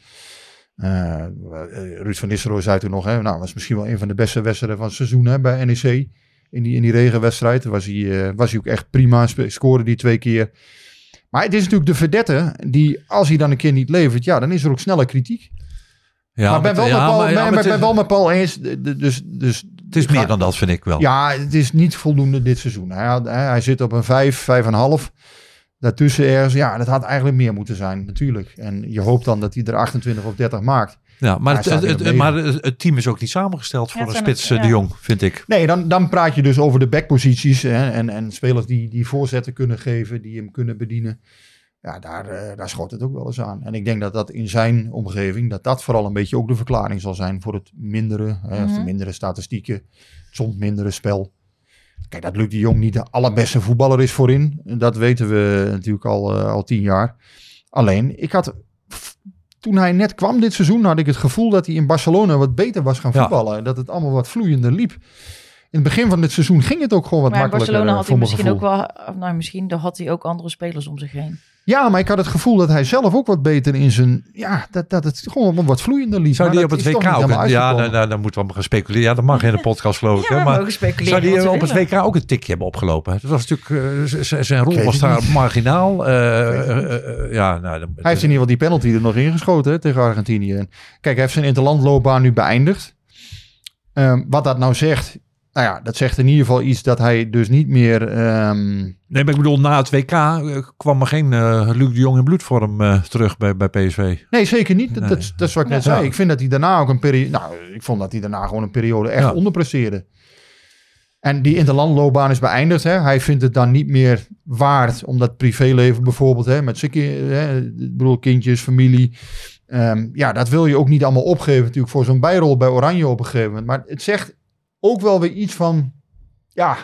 Uh, Ruud van Nistelrooy zei toen nog, hè, nou, was misschien wel een van de beste wedstrijden van het seizoen, hè, bij N E C. In die, in die regenwedstrijd was hij, uh, was hij ook echt prima, sp- scoorde die twee keer. Maar het is natuurlijk de verdette die, als hij dan een keer niet levert, ja, dan is er ook snelle kritiek. Ja, maar ben wel, ja, met Paul, maar, ja, ben, maar ben is, wel met Paul eens. Dus, dus, het is meer dan dat, vind ik wel. Ja, het is niet voldoende dit seizoen. Hij, had, hij zit op een vijf, vijf en een half. Daartussen ergens, ja, dat had eigenlijk meer moeten zijn, natuurlijk. En je hoopt dan dat hij er achtentwintig of dertig maakt. Ja, maar, het, het, het, maar het team is ook niet samengesteld voor ja, een spits het, ja. de Jong, vind ik. Nee, dan, dan praat je dus over de backposities. Hè, en, en spelers die, die voorzetten kunnen geven, die hem kunnen bedienen. Ja, daar, uh, daar schot het ook wel eens aan. En ik denk dat dat in zijn omgeving, dat dat vooral een beetje ook de verklaring zal zijn voor het mindere, hè, mm-hmm. of de mindere statistieken, het soms mindere spel. Kijk, dat Luc de Jong niet de allerbeste voetballer is voorin. Dat weten we natuurlijk al, uh, al tien jaar. Alleen, ik had, toen hij net kwam dit seizoen, had ik het gevoel dat hij in Barcelona wat beter was gaan voetballen. Ja. Dat het allemaal wat vloeiender liep. In het begin van dit seizoen ging het ook gewoon wat maar makkelijker. Barcelona had hij misschien gevoel. ook wel, nou misschien had hij ook andere spelers om zich heen. Ja, maar ik had het gevoel dat hij zelf ook wat beter in zijn, ja, dat, dat het gewoon wat vloeiender liep. Zou die op het W K ook, een, ja, nou, nou, dan moeten we maar gaan speculeren. Ja, dat mag in de podcast geloof ik. Ja, hè, maar zou die op het W K ook een tikje hebben opgelopen? Dat was natuurlijk, uh, zijn rol was daar niet. marginaal. Uh, uh, uh, ja, nou, dan, hij heeft in ieder geval die penalty er nog ingeschoten hè, tegen Argentinië. Kijk, hij heeft zijn interlandloopbaan nu beëindigd. Um, wat dat nou zegt... Nou ja, dat zegt in ieder geval iets dat hij dus niet meer... Um... Nee, maar ik bedoel, na het W K uh, kwam er geen uh, Luc de Jong in bloedvorm uh, terug bij, bij P S V. Nee, zeker niet. Nee. Dat, dat is wat ik net ja. zei. Ik vind dat hij daarna ook een periode... Nou, ik vond dat hij daarna gewoon een periode echt ja. onderpresteerde. En die interlandloopbaan is beëindigd. Hè. Hij vindt het dan niet meer waard om dat privéleven bijvoorbeeld... Hè, met zijn hè, ik bedoel, kindjes, familie... Um, ja, dat wil je ook niet allemaal opgeven natuurlijk voor zo'n bijrol bij Oranje op een gegeven moment. Maar het zegt... ook wel weer iets van, ja,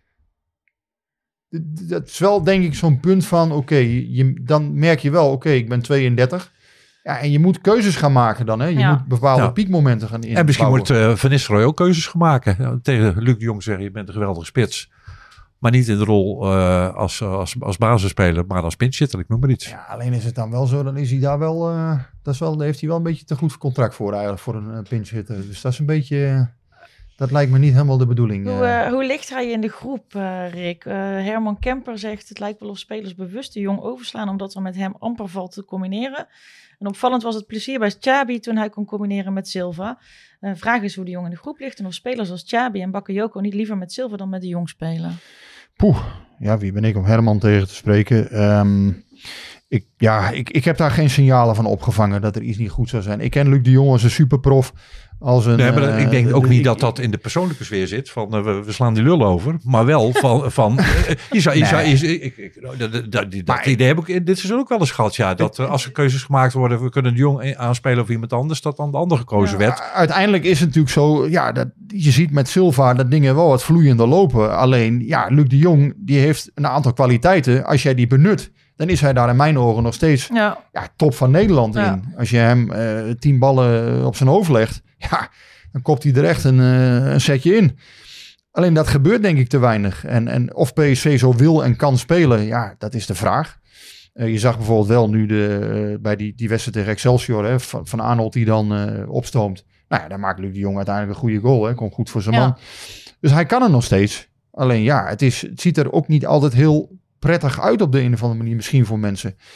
dat is wel denk ik zo'n punt van, oké, okay, dan merk je wel, oké, okay, ik ben tweeëndertig. Ja, en je moet keuzes gaan maken dan, hè. Je ja. moet bepaalde ja. piekmomenten gaan inbouwen. En misschien moet uh, Van Nistelrooy ook keuzes gaan maken. Ja, tegen Luc de Jong zeggen, je bent een geweldige spits. Maar niet in de rol uh, als, als, als basisspeler, maar als pinchhitter, ik noem maar iets. Ja, alleen is het dan wel zo, dan is hij daar wel, uh, dat is wel, daar heeft hij wel een beetje te goed contract voor eigenlijk, voor een uh, pinchhitter. Dus dat is een beetje... Uh, Dat lijkt me niet helemaal de bedoeling. Hoe, uh, hoe ligt hij in de groep, uh, Rick? Uh, Herman Kemper zegt, het lijkt wel of spelers bewust de Jong overslaan, omdat er met hem amper valt te combineren. En opvallend was het plezier bij Xabi toen hij kon combineren met Silva. De uh, vraag is hoe de Jong in de groep ligt en of spelers als Xabi en Bakayoko niet liever met Silva dan met de Jong spelen. Poeh, ja, wie ben ik om Herman tegen te spreken? Um, ik, ja, ik, ik heb daar geen signalen van opgevangen dat er iets niet goed zou zijn. Ik ken Luc de Jong als een superprof. Als een, nee, maar uh, ik denk ook de, niet ik, dat dat in de persoonlijke sfeer zit. Van uh, we, we slaan die lul over. Maar wel van... van uh, je zou, je zou, je, ik, ik, dat, dat, dat, dat idee heb ik in dit seizoen ook wel eens gehad. Ja, dat uh, als er keuzes gemaakt worden, we kunnen de Jong aanspelen of iemand anders, dat dan de ander gekozen ja, werd. Uiteindelijk is het natuurlijk zo, ja, dat, je ziet met Silva dat dingen wel wat vloeiender lopen. Alleen, ja, Luc de Jong, die heeft een aantal kwaliteiten. Als jij die benut, dan is hij daar in mijn ogen nog steeds ja. Ja, top van Nederland ja. in. Als je hem uh, tien ballen op zijn hoofd legt, ja, dan kopt hij er echt een, uh, een setje in. Alleen dat gebeurt denk ik te weinig. En, en of P S V zo wil en kan spelen, ja, dat is de vraag. Uh, je zag bijvoorbeeld wel nu de, uh, bij die, die wedstrijd tegen Excelsior, hè, van, van Arnold die dan uh, opstoomt. Nou ja, dan maakt Luc de Jong uiteindelijk een goede goal. Hè, komt goed voor zijn ja. man. Dus hij kan er nog steeds. Alleen ja, het, is, het ziet er ook niet altijd heel prettig uit op de een of andere manier, misschien voor mensen.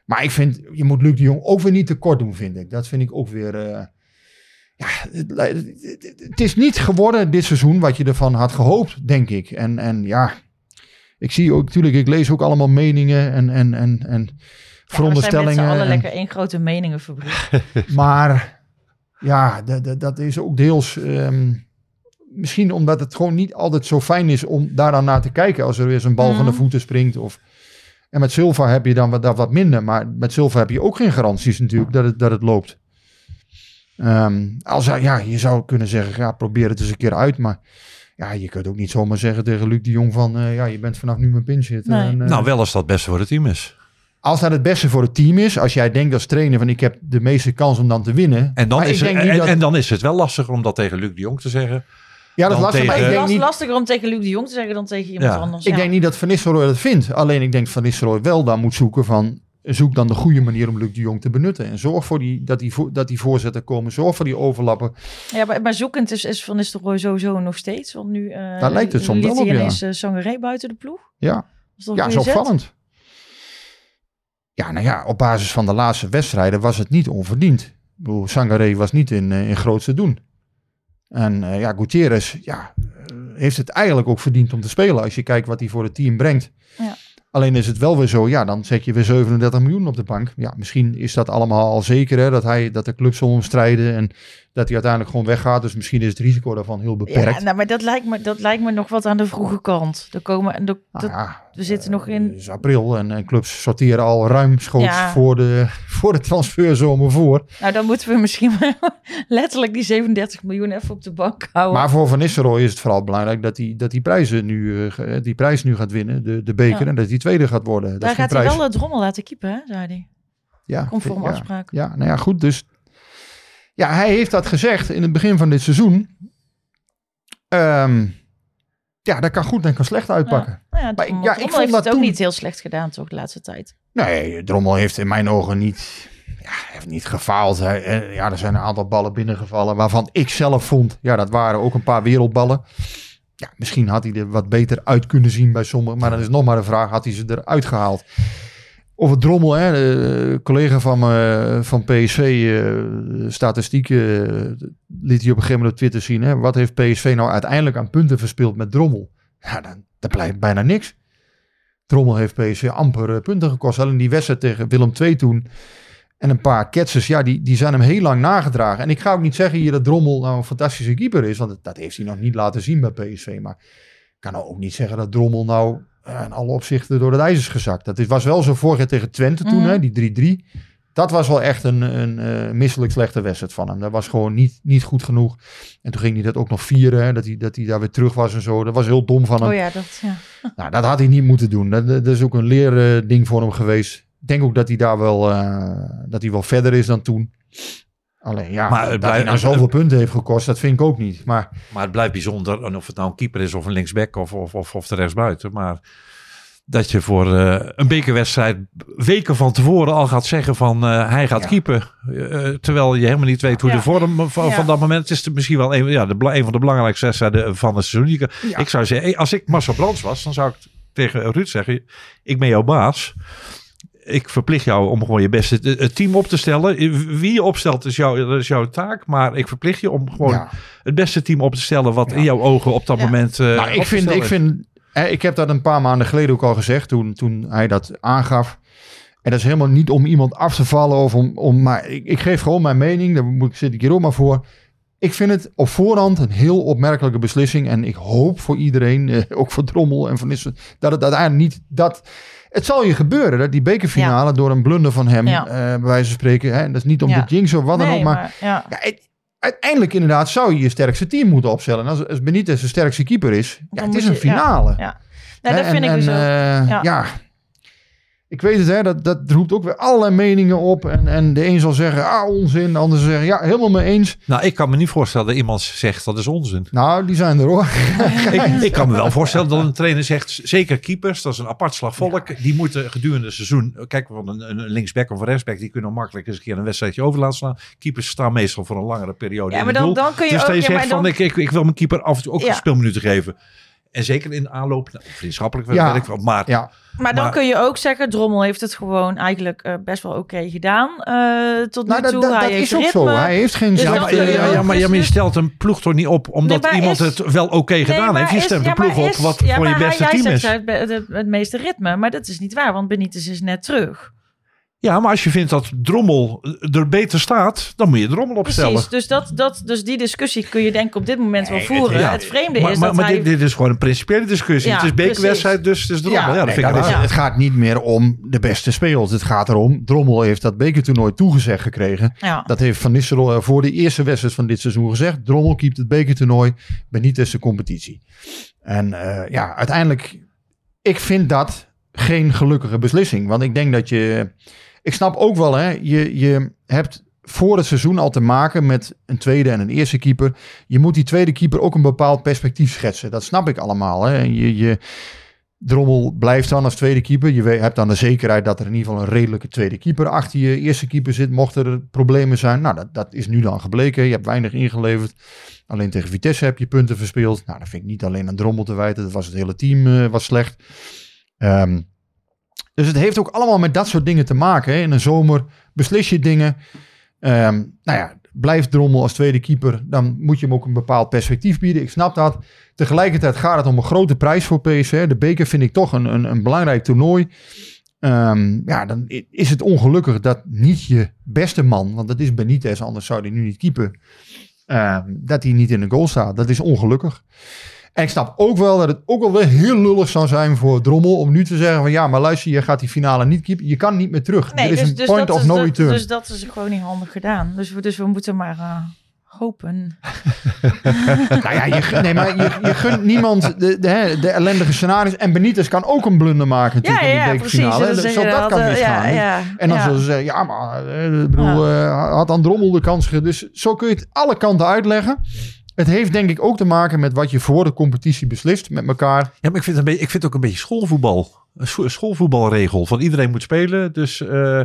Maar ik vind, je moet Luc de Jong ook weer niet tekort doen, vind ik. Dat vind ik ook weer... Uh, ja, het, het, het is niet geworden dit seizoen wat je ervan had gehoopt, denk ik. En, en ja, ik zie ook natuurlijk, ik lees ook allemaal meningen en, en, en, en veronderstellingen. Ja, we zijn met z'n allen en, lekker één grote meningenfabriek. Maar ja, d- d- dat is ook deels... Um, misschien omdat het gewoon niet altijd zo fijn is om daar dan naar te kijken als er weer zo'n bal mm. van de voeten springt. Of, en met Silva heb je dan wat, dat wat minder. Maar met Silva heb je ook geen garanties natuurlijk dat het, dat het loopt. Um, als, ja, je zou kunnen zeggen, ja, probeer het eens een keer uit. Maar ja, je kunt ook niet zomaar zeggen tegen Luc de Jong van... Uh, ja, je bent vanaf nu mijn pinch hitter. Nee. En, uh, nou, wel als dat het beste voor het team is. Als dat het beste voor het team is, als jij denkt als trainer van ik heb de meeste kans om dan te winnen. En dan, is het, en, dat... en dan is het wel lastiger om dat tegen Luc de Jong te zeggen. Ja, dat is lastig, tegen... maar ik denk Het is niet... lastiger om tegen Luc de Jong te zeggen dan tegen iemand ja. anders. Ik ja. denk niet dat Van Nistelrooy dat vindt. Alleen ik denk Van Nistelrooy wel dan moet zoeken van... Zoek dan de goede manier om Luc de Jong te benutten. En zorg voor die, dat, die, dat die voorzetten komen. Zorg voor die overlappen. Ja, maar, maar zoekend is, is Van Nistelrooy sowieso nog steeds. Want nu uh, daar lijkt het soms wel op, hij ja. ineens uh, Sangaré buiten de ploeg. Ja, ja, zo opvallend. Ja, nou ja, op basis van de laatste wedstrijden was het niet onverdiend. Ik bedoel, Sangaré was niet in, uh, in grootste doen. En uh, ja, Gutierrez ja, uh, heeft het eigenlijk ook verdiend om te spelen. Als je kijkt wat hij voor het team brengt. Ja. Alleen is het wel weer zo, ja, dan zet je weer zevenendertig miljoen op de bank. Ja, misschien is dat allemaal al zeker, hè, dat, hij, dat de club zal omstrijden en dat hij uiteindelijk gewoon weggaat. Dus misschien is het risico daarvan heel beperkt. Ja, nou, maar dat lijkt, me, dat lijkt me nog wat aan de vroege kant. Er komen, en de, nou dat, ja, we zitten uh, nog in... Het is april en, en clubs sorteren al ruimschoots ja. voor, de, voor de transferzomer voor. Nou, dan moeten we misschien letterlijk die zevenendertig miljoen even op de bank houden. Maar voor Van Nistelrooy is het vooral belangrijk dat hij, dat die, prijzen nu, uh, die prijs nu gaat winnen, de, de beker, ja. en dat hij tweede gaat worden. Dat Daar is gaat prijs. hij wel de Drommel laten keepen, hè, zei hij. Ja, conform ja, afspraak. Ja, nou ja, goed. Dus ja, hij heeft dat gezegd in het begin van dit seizoen. Um, ja, dat kan goed en kan slecht uitpakken. Ja, nou ja, maar Drommel, ja, Drommel ik vond heeft dat het ook toen... niet heel slecht gedaan, toch, de laatste tijd. Nee, Drommel heeft in mijn ogen niet, ja, heeft niet gefaald. Hij, ja, er zijn een aantal ballen binnengevallen waarvan ik zelf vond, ja, dat waren ook een paar wereldballen. Ja, misschien had hij er wat beter uit kunnen zien bij sommigen. Maar dan is nog maar de vraag, had hij ze eruit gehaald? Of het Drommel, hè, de collega van, uh, van P S V, uh, statistieken, uh, liet hij op een gegeven moment op Twitter zien. Hè, wat heeft P S V nou uiteindelijk aan punten verspeeld met Drommel? Ja, dan, dan blijft bijna niks. Drommel heeft P S V amper uh, punten gekost. Alleen die wedstrijd tegen Willem twee toen en een paar ketsers, ja, die, die zijn hem heel lang nagedragen. En ik ga ook niet zeggen hier dat Drommel nou een fantastische keeper is, want dat, dat heeft hij nog niet laten zien bij P S V. Maar ik kan nou ook niet zeggen dat Drommel nou uh, in alle opzichten door het ijs is gezakt. Dat is, was wel zo vorig jaar tegen Twente toen, mm. hè, die drie drie. Dat was wel echt een, een uh, misselijk slechte wedstrijd van hem. Dat was gewoon niet, niet goed genoeg. En toen ging hij dat ook nog vieren, hè, dat, hij, dat hij daar weer terug was en zo. Dat was heel dom van hem. Oh ja, dat, ja. Nou, dat had hij niet moeten doen. Dat, dat is ook een leerding uh, voor hem geweest. Ik denk ook dat hij daar wel, uh, dat hij wel verder is dan toen. Alleen ja, maar dat blijft, hij nou zoveel punten heeft gekost, dat vind ik ook niet. Maar, maar het blijft bijzonder, of het nou een keeper is of een linksback of, of, of, of de rechtsbuiten. Maar dat je voor uh, een bekerwedstrijd weken van tevoren al gaat zeggen van uh, hij gaat ja. keeper. Uh, terwijl je helemaal niet weet hoe ja. de vorm van, ja. van dat moment is. Het misschien wel een, ja, de, een van de belangrijkste wedstrijden van het seizoen. Ja. Ik zou zeggen, als ik Marcel Brands was, dan zou ik tegen Ruud zeggen, ik ben jouw baas. Ik verplicht jou om gewoon je beste het team op te stellen. Wie je opstelt is, jou, dat is jouw taak. Maar ik verplicht je om gewoon ja. het beste team op te stellen wat ja. in jouw ogen op dat ja. moment uh, nou, ik vind, ik vind, hè, ik heb dat een paar maanden geleden ook al gezegd toen, toen hij dat aangaf. En dat is helemaal niet om iemand af te vallen of om, om maar ik, ik geef gewoon mijn mening. Daar moet ik zit ik hier ook maar voor. Ik vind het op voorhand een heel opmerkelijke beslissing en ik hoop voor iedereen, uh, ook voor Drommel en Van Nistelrooy, dat het uiteindelijk niet dat. Het zal je gebeuren, dat die bekerfinale ja. door een blunder van hem, ja. uh, bij wijze van spreken, hè, dat is niet om ja. de jinx of wat dan nee, ook, maar, maar ja. Ja, het, uiteindelijk inderdaad zou je je sterkste team moeten opstellen. En als, als Benitez de sterkste keeper is, ja, het is een je, finale. Ja, ja. Nee, dat hè, vind en, ik dus en, ook. Uh, ja. ja, ik weet het, hè, dat, dat roept ook weer allerlei meningen op. En, en de een zal zeggen, ah, onzin. De ander zal zeggen, ja, helemaal mee eens. Nou, ik kan me niet voorstellen dat iemand zegt, dat is onzin. Nou, die zijn er hoor. ik, ik kan me wel voorstellen dat een trainer zegt, zeker keepers, dat is een apart slag volk. Ja. Die moeten gedurende het seizoen, kijk, van een, een linksback of een rechtsback, die kunnen makkelijk eens een keer een wedstrijdje over laten slaan. Keepers staan meestal voor een langere periode ja, in maar het dan, doel. dan kun je dus ook, hij ja, zegt van, dan... ik, ik, ik wil mijn keeper af en toe ook ja. speelminuten geven. En zeker in aanloop, nou, vriendschappelijk Ja. werk wel, maar... Ja, Maar dan Maar- kun je ook zeggen, Drommel heeft het gewoon eigenlijk uh, best wel oké okay gedaan uh, tot nou, nu dat, toe. dat, Hij dat heeft is ook ritme. zo. Hij heeft geen... Dus Ja, dat maar, kun je ja, ook ja, maar, ja, maar je stelt een ploeg toch niet op omdat Nee, maar iemand is- het wel oké okay gedaan maar heeft. Je is- stemt ja, de ploeg maar op is- wat ja, voor je maar beste hij, team jij is. zegt het, het, het meeste ritme, maar dat is niet waar, want Benitez is net terug. Ja, maar als je vindt dat Drommel er beter staat, dan moet je Drommel opstellen. Precies, dus, dat, dat, dus die discussie kun je denk ik op dit moment wel voeren. Ja. Het vreemde maar, is maar, dat maar hij... dit, dit is gewoon een principiële discussie. Ja, het is bekerwedstrijd, dus het is Drommel. Ja, Ja, dat nee, vind ik dat raar. is- Ja. Het gaat niet meer om de beste spelers. Het gaat erom, Drommel heeft dat bekertoernooi toegezegd gekregen. Ja. Dat heeft Van Nistelrooy voor de eerste wedstrijd van dit seizoen gezegd. Drommel keept het bekertoernooi, Benitez de competitie. En uh, ja, uiteindelijk, ik vind dat geen gelukkige beslissing. Want ik denk dat je... Ik snap ook wel, hè, je, je hebt voor het seizoen al te maken met een tweede en een eerste keeper. Je moet die tweede keeper ook een bepaald perspectief schetsen. Dat snap ik allemaal. Hè. Je, je, Drommel blijft dan als tweede keeper. Je weet, hebt dan de zekerheid dat er in ieder geval een redelijke tweede keeper achter je eerste keeper zit. Mochten er problemen zijn. Nou, dat, dat is nu dan gebleken. Je hebt weinig ingeleverd. Alleen tegen Vitesse heb je punten verspeeld. Nou, dat vind ik niet alleen aan Drommel te wijten. Dat was het hele team uh, was slecht. Um, Dus het heeft ook allemaal met dat soort dingen te maken. Hè. In een zomer beslis je dingen. Um, nou ja, blijft Drommel als tweede keeper. Dan moet je hem ook een bepaald perspectief bieden. Ik snap dat. Tegelijkertijd gaat het om een grote prijs voor P S V. De beker vind ik toch een, een, een belangrijk toernooi. Um, ja, dan is het ongelukkig dat niet je beste man, want dat is Benitez, anders zou hij nu niet keepen, um, dat hij niet in de goal staat. Dat is ongelukkig. En ik snap ook wel dat het ook wel weer heel lullig zou zijn voor Drommel om nu te zeggen van ja, maar luister, je gaat die finale niet keepen. Je kan niet meer terug. Nee, er is dus, een dus point dat of is, no dat, return. Dus dat is gewoon niet handig gedaan. Dus we, dus we moeten maar uh, hopen. nou ja, je, nee, maar je, je gunt niemand de, de, de ellendige scenario's. En Benitez kan ook een blunder maken Ja, natuurlijk ja, in die precies. bekerfinale. Dus Zo je dat had, kan uh, misgaan. ja, ja, en dan ja. zullen ze zeggen, ja, maar uh, ik bedoel, uh, had aan Drommel de kans gegeven. Dus zo kun je het alle kanten uitleggen. Het heeft denk ik ook te maken met wat je voor de competitie beslist met elkaar. Ja, maar ik vind het, een beetje, ik vind het ook een beetje schoolvoetbal. Een scho- schoolvoetbalregel. Van iedereen moet spelen. Dus uh,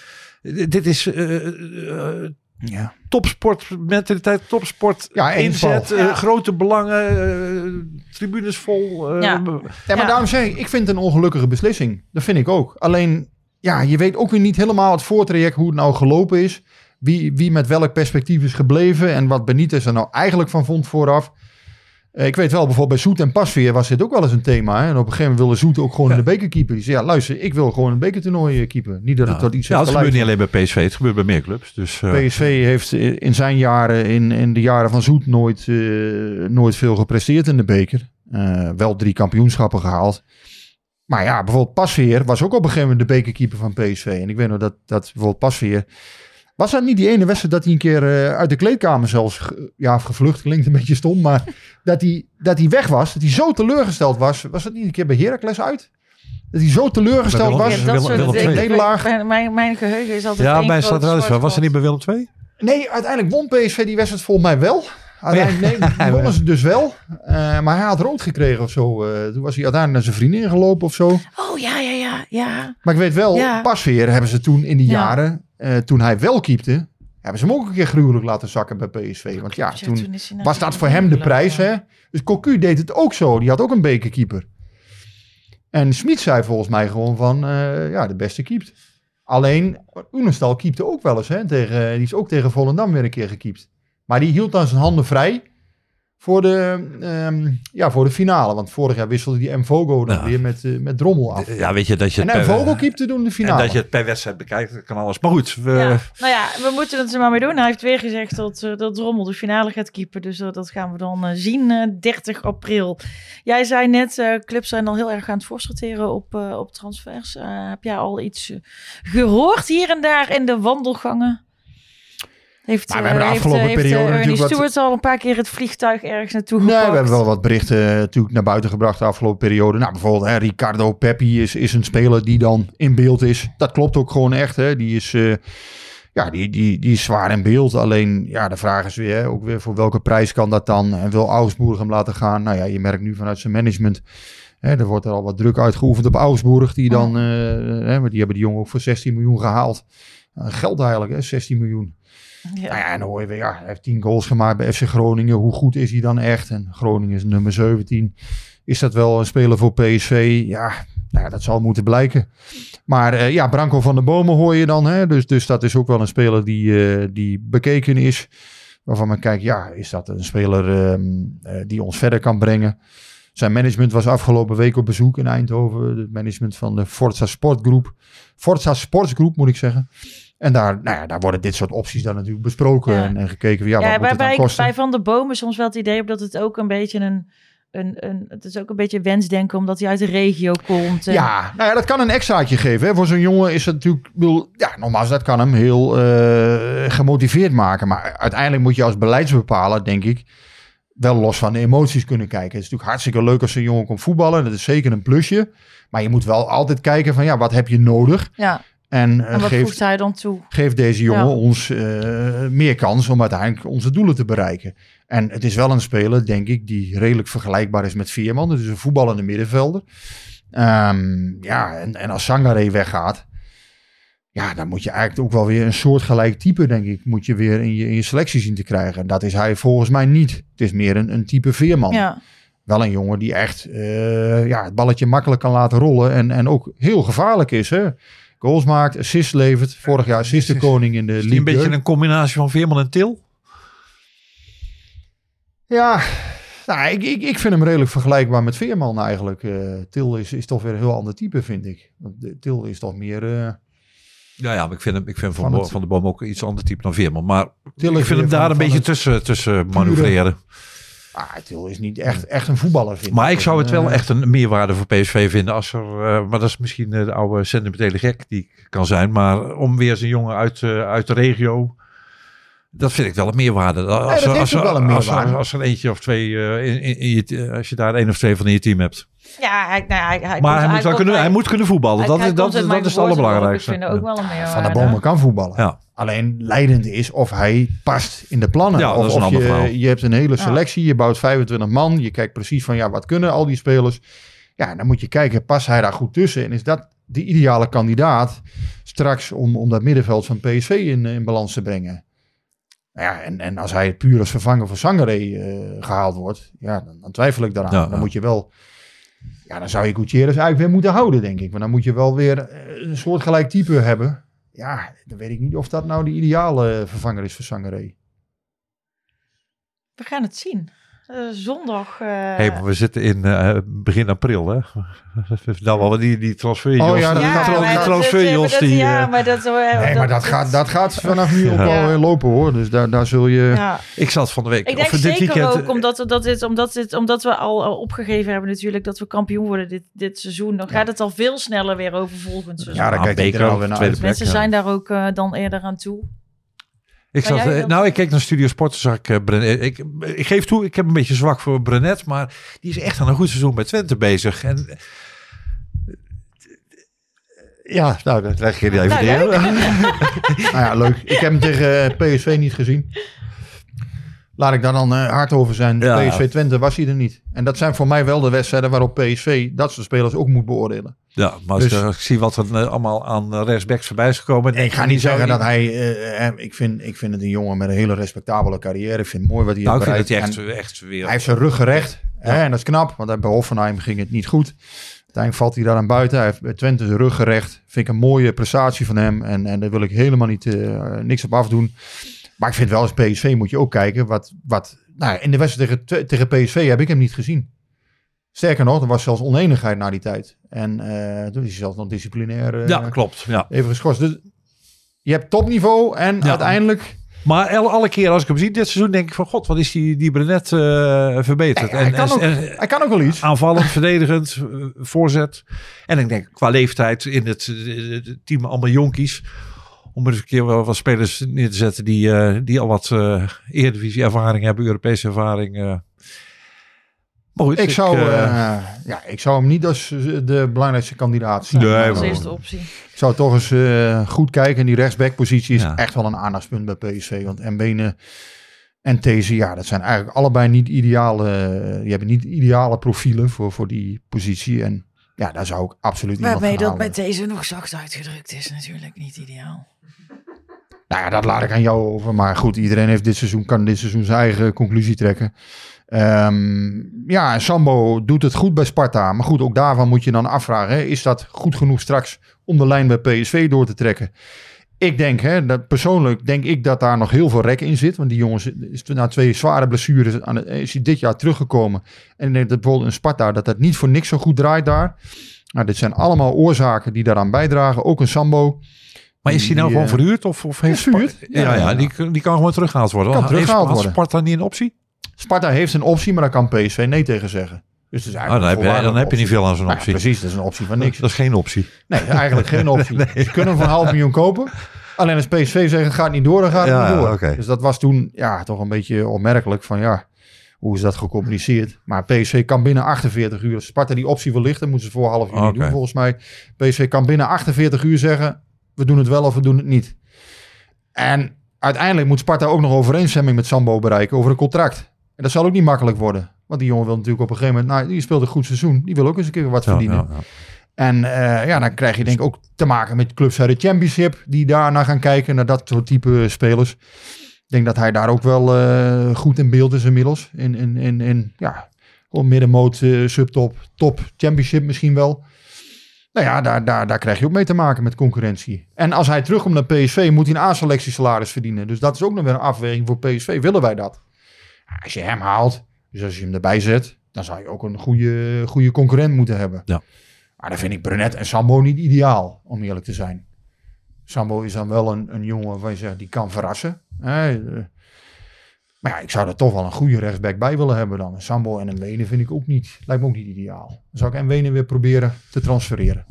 dit is uh, uh, ja. topsport, mentaliteit, topsport, ja, inzet, uh, ja. grote belangen, uh, tribunes vol. Uh, Ja. Ja, maar Ja. daarom zeg ik, ik vind het een ongelukkige beslissing. Dat vind ik ook. Alleen, ja, je weet ook weer niet helemaal het voortraject hoe het nou gelopen is. Wie, wie met welk perspectief is gebleven en wat Benitez er nou eigenlijk van vond vooraf. Uh, ik weet wel, bijvoorbeeld bij Zoet en Pasveer was dit ook wel eens een thema. Hè? En op een gegeven moment wilde Zoet ook gewoon Ja. in de beker keeper. Die zei, ja, luister, ik wil gewoon een bekertoernooi keeper. Niet dat ja. het tot iets ja, heeft dat gebeurt geleid. niet alleen bij P S V. Het gebeurt bij meer clubs. Dus, uh, P S V heeft in zijn jaren, in, in de jaren van Zoet, nooit, uh, nooit veel gepresteerd in de beker. Uh, wel drie kampioenschappen gehaald. Maar ja, bijvoorbeeld Pasveer was ook op een gegeven moment de bekerkeeper van P S V. En ik weet nog dat, dat bijvoorbeeld Pasveer... Was dat niet die ene wedstrijd dat hij een keer uh, uit de kleedkamer zelfs... Ge, ja, gevlucht, klinkt een beetje stom, maar dat hij, dat hij weg was. Dat hij zo teleurgesteld was. Was dat niet een keer bij Heracles uit? Dat hij zo teleurgesteld Bij was. Willem- Ja, dat Willem- soort Willem dingen. Nederlaag. Mijn, mijn, mijn geheugen is altijd ja, één bij groot Stad zwart was er niet gat. bij Willem twee? Nee, uiteindelijk won P S V die wedstrijd volgens mij wel. Uiteindelijk nee, die wonnen ze dus wel. Uh, maar hij had rood gekregen of zo. Uh, toen was hij uiteindelijk naar zijn vriendin gelopen of zo. Oh ja, ja, ja, ja. Maar ik weet wel, Ja. Pasveer hebben ze toen in die Ja. jaren... Uh, toen hij wel keepte... hebben ze hem ook een keer gruwelijk laten zakken bij P S V. Want ja, Ja, toen toen is hij naar was zijn dat voor hem de gelopen. prijs. Hè? Dus Cocu deed het ook zo. Die had ook een bekerkeeper. En Smit zei volgens mij gewoon van... Uh, ja, de beste keept. Alleen, Oenestal keepte ook wel eens. Hè? Tegen, die is ook tegen Volendam weer een keer gekiept. Maar die hield dan zijn handen vrij... Voor de, um, ja, voor de finale. Want vorig jaar wisselde die Mvogo dan Ja. weer met, uh, met Drommel af. Ja, weet je dat je En het Mvogo keepte doen de en finale. dat je het per wedstrijd bekijkt, dat kan alles. Maar goed, we, Ja. Nou ja, we moeten het er maar mee doen. Hij heeft weer gezegd dat, uh, dat Drommel de finale gaat keepen. Dus uh, dat gaan we dan uh, zien, uh, dertig april. Jij zei net, uh, clubs zijn al heel erg aan het voorsorteren op, uh, op transfers. Uh, heb jij al iets uh, gehoord hier en daar in de wandelgangen? Heeft, Nou, we hebben de uh, heeft, afgelopen uh, heeft, periode uh, Ernie natuurlijk wat- Stewart al een paar keer het vliegtuig ergens naartoe Nee, gepakt? we hebben wel wat berichten uh, natuurlijk naar buiten gebracht de afgelopen periode. Nou, bijvoorbeeld hè, Ricardo Pepi is, is een speler die dan in beeld is. Dat klopt ook gewoon echt. Hè. Die is, uh, ja, die, die, die is zwaar in beeld. Alleen, ja, de vraag is weer, hè, ook weer voor welke prijs kan dat dan? En wil Augsburg hem laten gaan? Nou ja, je merkt nu vanuit zijn management... Hè, er wordt er al wat druk uitgeoefend op Augsburg. Die dan, uh, hè, maar die hebben die jongen ook voor zestien miljoen gehaald. Uh, geld eigenlijk, hè, zestien miljoen. Ja. Nou ja, en dan hoor je weer, ja, hij heeft tien goals gemaakt bij F C Groningen. Hoe goed is hij dan echt? En Groningen is nummer zeventien. Is dat wel een speler voor P S V? Ja, nou ja, dat zal moeten blijken. Maar uh, ja, Branko van der Bomen hoor je dan. Hè? Dus, dus dat is ook wel een speler die, uh, die bekeken is. Waarvan men kijkt, ja, is dat een speler um, uh, die ons verder kan brengen? Zijn management was afgelopen week op bezoek in Eindhoven. Het management van de Forza Sportgroep. Forza Sportsgroep moet ik zeggen. En daar, nou ja, daar worden dit soort opties dan natuurlijk besproken. Ja. En, en gekeken, ja, ja, wat moet het dan bij, kosten? Bij Van der Bomen soms wel het idee op dat het ook een beetje een... Een, een, het is ook een beetje wensdenken omdat hij uit de regio komt. En... Ja, nou ja, dat kan een extraatje geven. Hè. Voor zo'n jongen is het natuurlijk... Bedoel, ja, nogmaals, dat kan hem heel uh, gemotiveerd maken. Maar uiteindelijk moet je als beleidsbepaler, denk ik, wel los van de emoties kunnen kijken. Het is natuurlijk hartstikke leuk als een jongen komt voetballen. Dat is zeker een plusje. Maar je moet wel altijd kijken van, ja, wat heb je nodig? Ja. En, uh, en wat geeft, voegt hij dan toe? Geeft deze jongen ja. ons uh, meer kans om uiteindelijk onze doelen te bereiken. En het is wel een speler, denk ik, die redelijk vergelijkbaar is met Veerman. Dus een voetballende middenvelder. Um, ja, en, en als Sangaré weggaat, ja, dan moet je eigenlijk ook wel weer een soortgelijk type, denk ik, moet je weer in je, in je selectie zien te krijgen. En dat is hij volgens mij niet. Het is meer een, een type Veerman. Ja. Wel een jongen die echt uh, ja, het balletje makkelijk kan laten rollen en, en ook heel gevaarlijk is, hè. Goals maakt, assists levert. Vorig jaar assistenkoning in de league. Een beetje een combinatie van Veerman en Til? Ja, nou, ik, ik, ik vind hem redelijk vergelijkbaar met Veerman eigenlijk. Uh, Til is, is toch weer een heel ander type, vind ik. Want Til is toch meer... Uh, ja, ja, maar ik vind hem ik vind van, van, het, van de Boom ook iets ander type dan Veerman. Maar Til ik vind hem daar van, een beetje het, tussen, tussen manoeuvreren. Ah, Til is niet echt, echt een voetballer, vind maar ik. ik zou het wel echt een meerwaarde voor P S V vinden. Als er, uh, maar dat is misschien de oude sentimentele gek die kan zijn. Maar om weer zijn jongen uit, uh, uit de regio... Dat vind ik wel een meerwaarde. Als, ja, er, als, er, wel een als, meerwaarde. er, als er eentje of twee, uh, in, in, in je, als je daar één of twee van in je team hebt. Ja, hij, nou, hij, hij maar komt, hij, moet, wel kunnen, hij, hij moet kunnen voetballen. Hij, dat hij is, dat, dat, dat is het allerbelangrijkste. Ik vind ook wel een meerwaarde. Van der Bomen kan voetballen. Ja. Alleen leidend is of hij past in de plannen. Ja, of of je, je hebt een hele selectie, ja. je bouwt vijfentwintig man. Je kijkt precies van, ja, wat kunnen al die spelers? Ja, dan moet je kijken, past hij daar goed tussen? En is dat de ideale kandidaat straks om, om dat middenveld van P S V in, in balans te brengen? Ja, en, en als hij puur als vervanger voor Sangaré uh, gehaald wordt, ja, dan, dan twijfel ik daaraan. Ja, dan ja. moet je wel, ja, dan zou je Gutierrez eigenlijk weer moeten houden, denk ik. Maar dan moet je wel weer een soortgelijk type hebben. Ja, dan weet ik niet of dat nou de ideale vervanger is voor Sangaré. We gaan het zien. Uh, zondag. Uh... Hey, maar we zitten in uh, begin april, hè? Nou, wel die, die transfer. Oh ja, dat ja, gaat maar die transfer. dat, Die, ja, maar dat, uh, nee, dat, maar dat gaat, dat gaat vanaf nu ook ja. wel lopen, hoor. Dus daar, daar zul je... Ja. Ik zat van de week... Ik denk of zeker dit weekend, ook, omdat, dat dit, omdat, dit, omdat we al, al opgegeven hebben natuurlijk dat we kampioen worden dit, dit seizoen. Dan ja. gaat het al veel sneller weer over volgend seizoen. Ja, daar kijkt iedereen alweer naar uit. Mensen zijn daar ook uh, dan eerder aan toe. Ik zat, jij, nou, ik keek naar Studio Sport, zag ik uh, Brenet. Ik, ik geef toe, ik heb een beetje zwak voor Brenet, maar die is echt aan een goed seizoen bij Twente bezig. En uh, ja, nou, dat leg je even nou, neer. Nou ja, leuk. Ik heb hem tegen P S V niet gezien. Laat ik daar dan uh, hard over zijn. Ja. P S V Twente was hij er niet. En dat zijn voor mij wel de wedstrijden waarop P S V dat soort spelers ook moet beoordelen. Ja, maar als dus, ik, ik zie wat er uh, allemaal aan rechtsbacks voorbij is gekomen. Nee, ik ga niet zeggen dat hij... Uh, ik, vind, ik vind het een jongen met een hele respectabele carrière. Ik vind het mooi wat hij nou, heeft bereikt. Ik vind het echt, echt weer... Hij heeft zijn rug gerecht. Ja. Hè, en dat is knap, want bij Hoffenheim ging het niet goed. Uiteindelijk valt hij daar aan buiten. Hij heeft bij Twente zijn rug gerecht. Vind ik een mooie prestatie van hem. En, en daar wil ik helemaal niet, uh, niks op afdoen. Maar ik vind wel als P S V moet je ook kijken. Wat, wat, nou, in de wedstrijd tegen, tegen P S V heb ik hem niet gezien. Sterker nog, er was zelfs onenigheid na die tijd. En uh, toen is hij zelfs nog disciplinair uh, ja, klopt, ja. even geschorst. Dus je hebt topniveau en ja. uiteindelijk... Maar alle, alle keer als ik hem zie dit seizoen, denk ik van god, wat is die, die Brenet uh, verbeterd. Ja, ja, hij, en, kan en, ook, en, hij kan ook wel iets. Aanvallend, verdedigend, uh, voorzet. En ik denk qua leeftijd in het, het team allemaal jonkies. Om eens een keer wel wat spelers neer te zetten die, uh, die al wat uh, Eredivisie ervaring hebben, Europese ervaring. Uh. Maar goed, ik, ik, zou, uh, uh, ja, ik zou hem niet als de belangrijkste kandidaat zien. Nee, als eerste optie. Ik zou toch eens uh, goed kijken. En die rechtsbackpositie is ja. echt wel een aandachtspunt bij P S V. Want Mbene en These, ja, dat zijn eigenlijk allebei niet ideale... Die hebben niet ideale profielen voor, voor die positie. En ja, daar zou ik absoluut iemand Waarbij van dat halen. bij deze nog zacht uitgedrukt is natuurlijk niet ideaal. Nou ja, dat laat ik aan jou over. Maar goed, iedereen heeft dit seizoen, kan dit seizoen zijn eigen conclusie trekken. Um, ja, Sambo doet het goed bij Sparta. Maar goed, ook daarvan moet je dan afvragen. Hè, is dat goed genoeg straks om de lijn bij P S V door te trekken? Ik denk, hè, dat persoonlijk denk ik dat daar nog heel veel rek in zit. Want die jongens is na twee zware blessures aan het, is hij dit jaar teruggekomen. En ik denk dat bijvoorbeeld een Sparta dat dat niet voor niks zo goed draait daar. Nou, dit zijn allemaal oorzaken die daaraan bijdragen. Ook een Sambo. Maar is hij nou die, gewoon uh, verhuurd? Of, of heeft verhuurd? Sparta, ja, ja, ja, die, die kan gewoon teruggehaald worden. Kan teruggehaald heeft worden. Sparta niet een optie? Sparta heeft een optie, maar daar kan P S V nee tegen zeggen. Dus het is Oh, dan heb je, dan heb je niet veel aan zo'n nou, optie. ja, precies, dat is een optie van niks. Dat is geen optie. Nee, eigenlijk geen optie. nee. Ze kunnen hem voor een half miljoen kopen. Alleen als P S V zegt, het gaat niet door, dan gaat het ja, niet door. Okay. Dus dat was toen ja, toch een beetje opmerkelijk van ja, hoe is dat gecommuniceerd? Maar P S V kan binnen achtenveertig uur, als Sparta die optie wil lichten, moeten ze voor half uur okay. doen volgens mij. P S V kan binnen achtenveertig uur zeggen, we doen het wel of we doen het niet. En uiteindelijk moet Sparta ook nog overeenstemming met Sambo bereiken over een contract. En dat zal ook niet makkelijk worden. Want die jongen wil natuurlijk op een gegeven moment, nou, die speelt een goed seizoen. Die wil ook eens een keer wat ja, verdienen. Ja, ja. En uh, ja, dan krijg je denk ik ook te maken met clubs uit de Championship die daarna gaan kijken naar dat soort type spelers. Ik denk dat hij daar ook wel uh, goed in beeld is inmiddels. In, in, in, in ja, gewoon middenmoot, uh, subtop, top, Championship misschien wel. Nou ja, daar, daar, daar krijg je ook mee te maken met concurrentie. En als hij terugkomt naar P S V, moet hij een A-selectiesalaris verdienen. Dus dat is ook nog weer een afweging voor P S V. Willen wij dat? Als je hem haalt, dus als je hem erbij zet, dan zou je ook een goede, goede concurrent moeten hebben. Ja. Maar dan vind ik Brenet en Sambo niet ideaal, om eerlijk te zijn. Sambo is dan wel een, een jongen waar je zegt, die kan verrassen. Eh, maar ja, ik zou er toch wel een goede rechtsback bij willen hebben dan. Sambo en Mwene vind ik ook niet, lijkt me ook niet ideaal. Dan zou ik Mwene weer proberen te transfereren.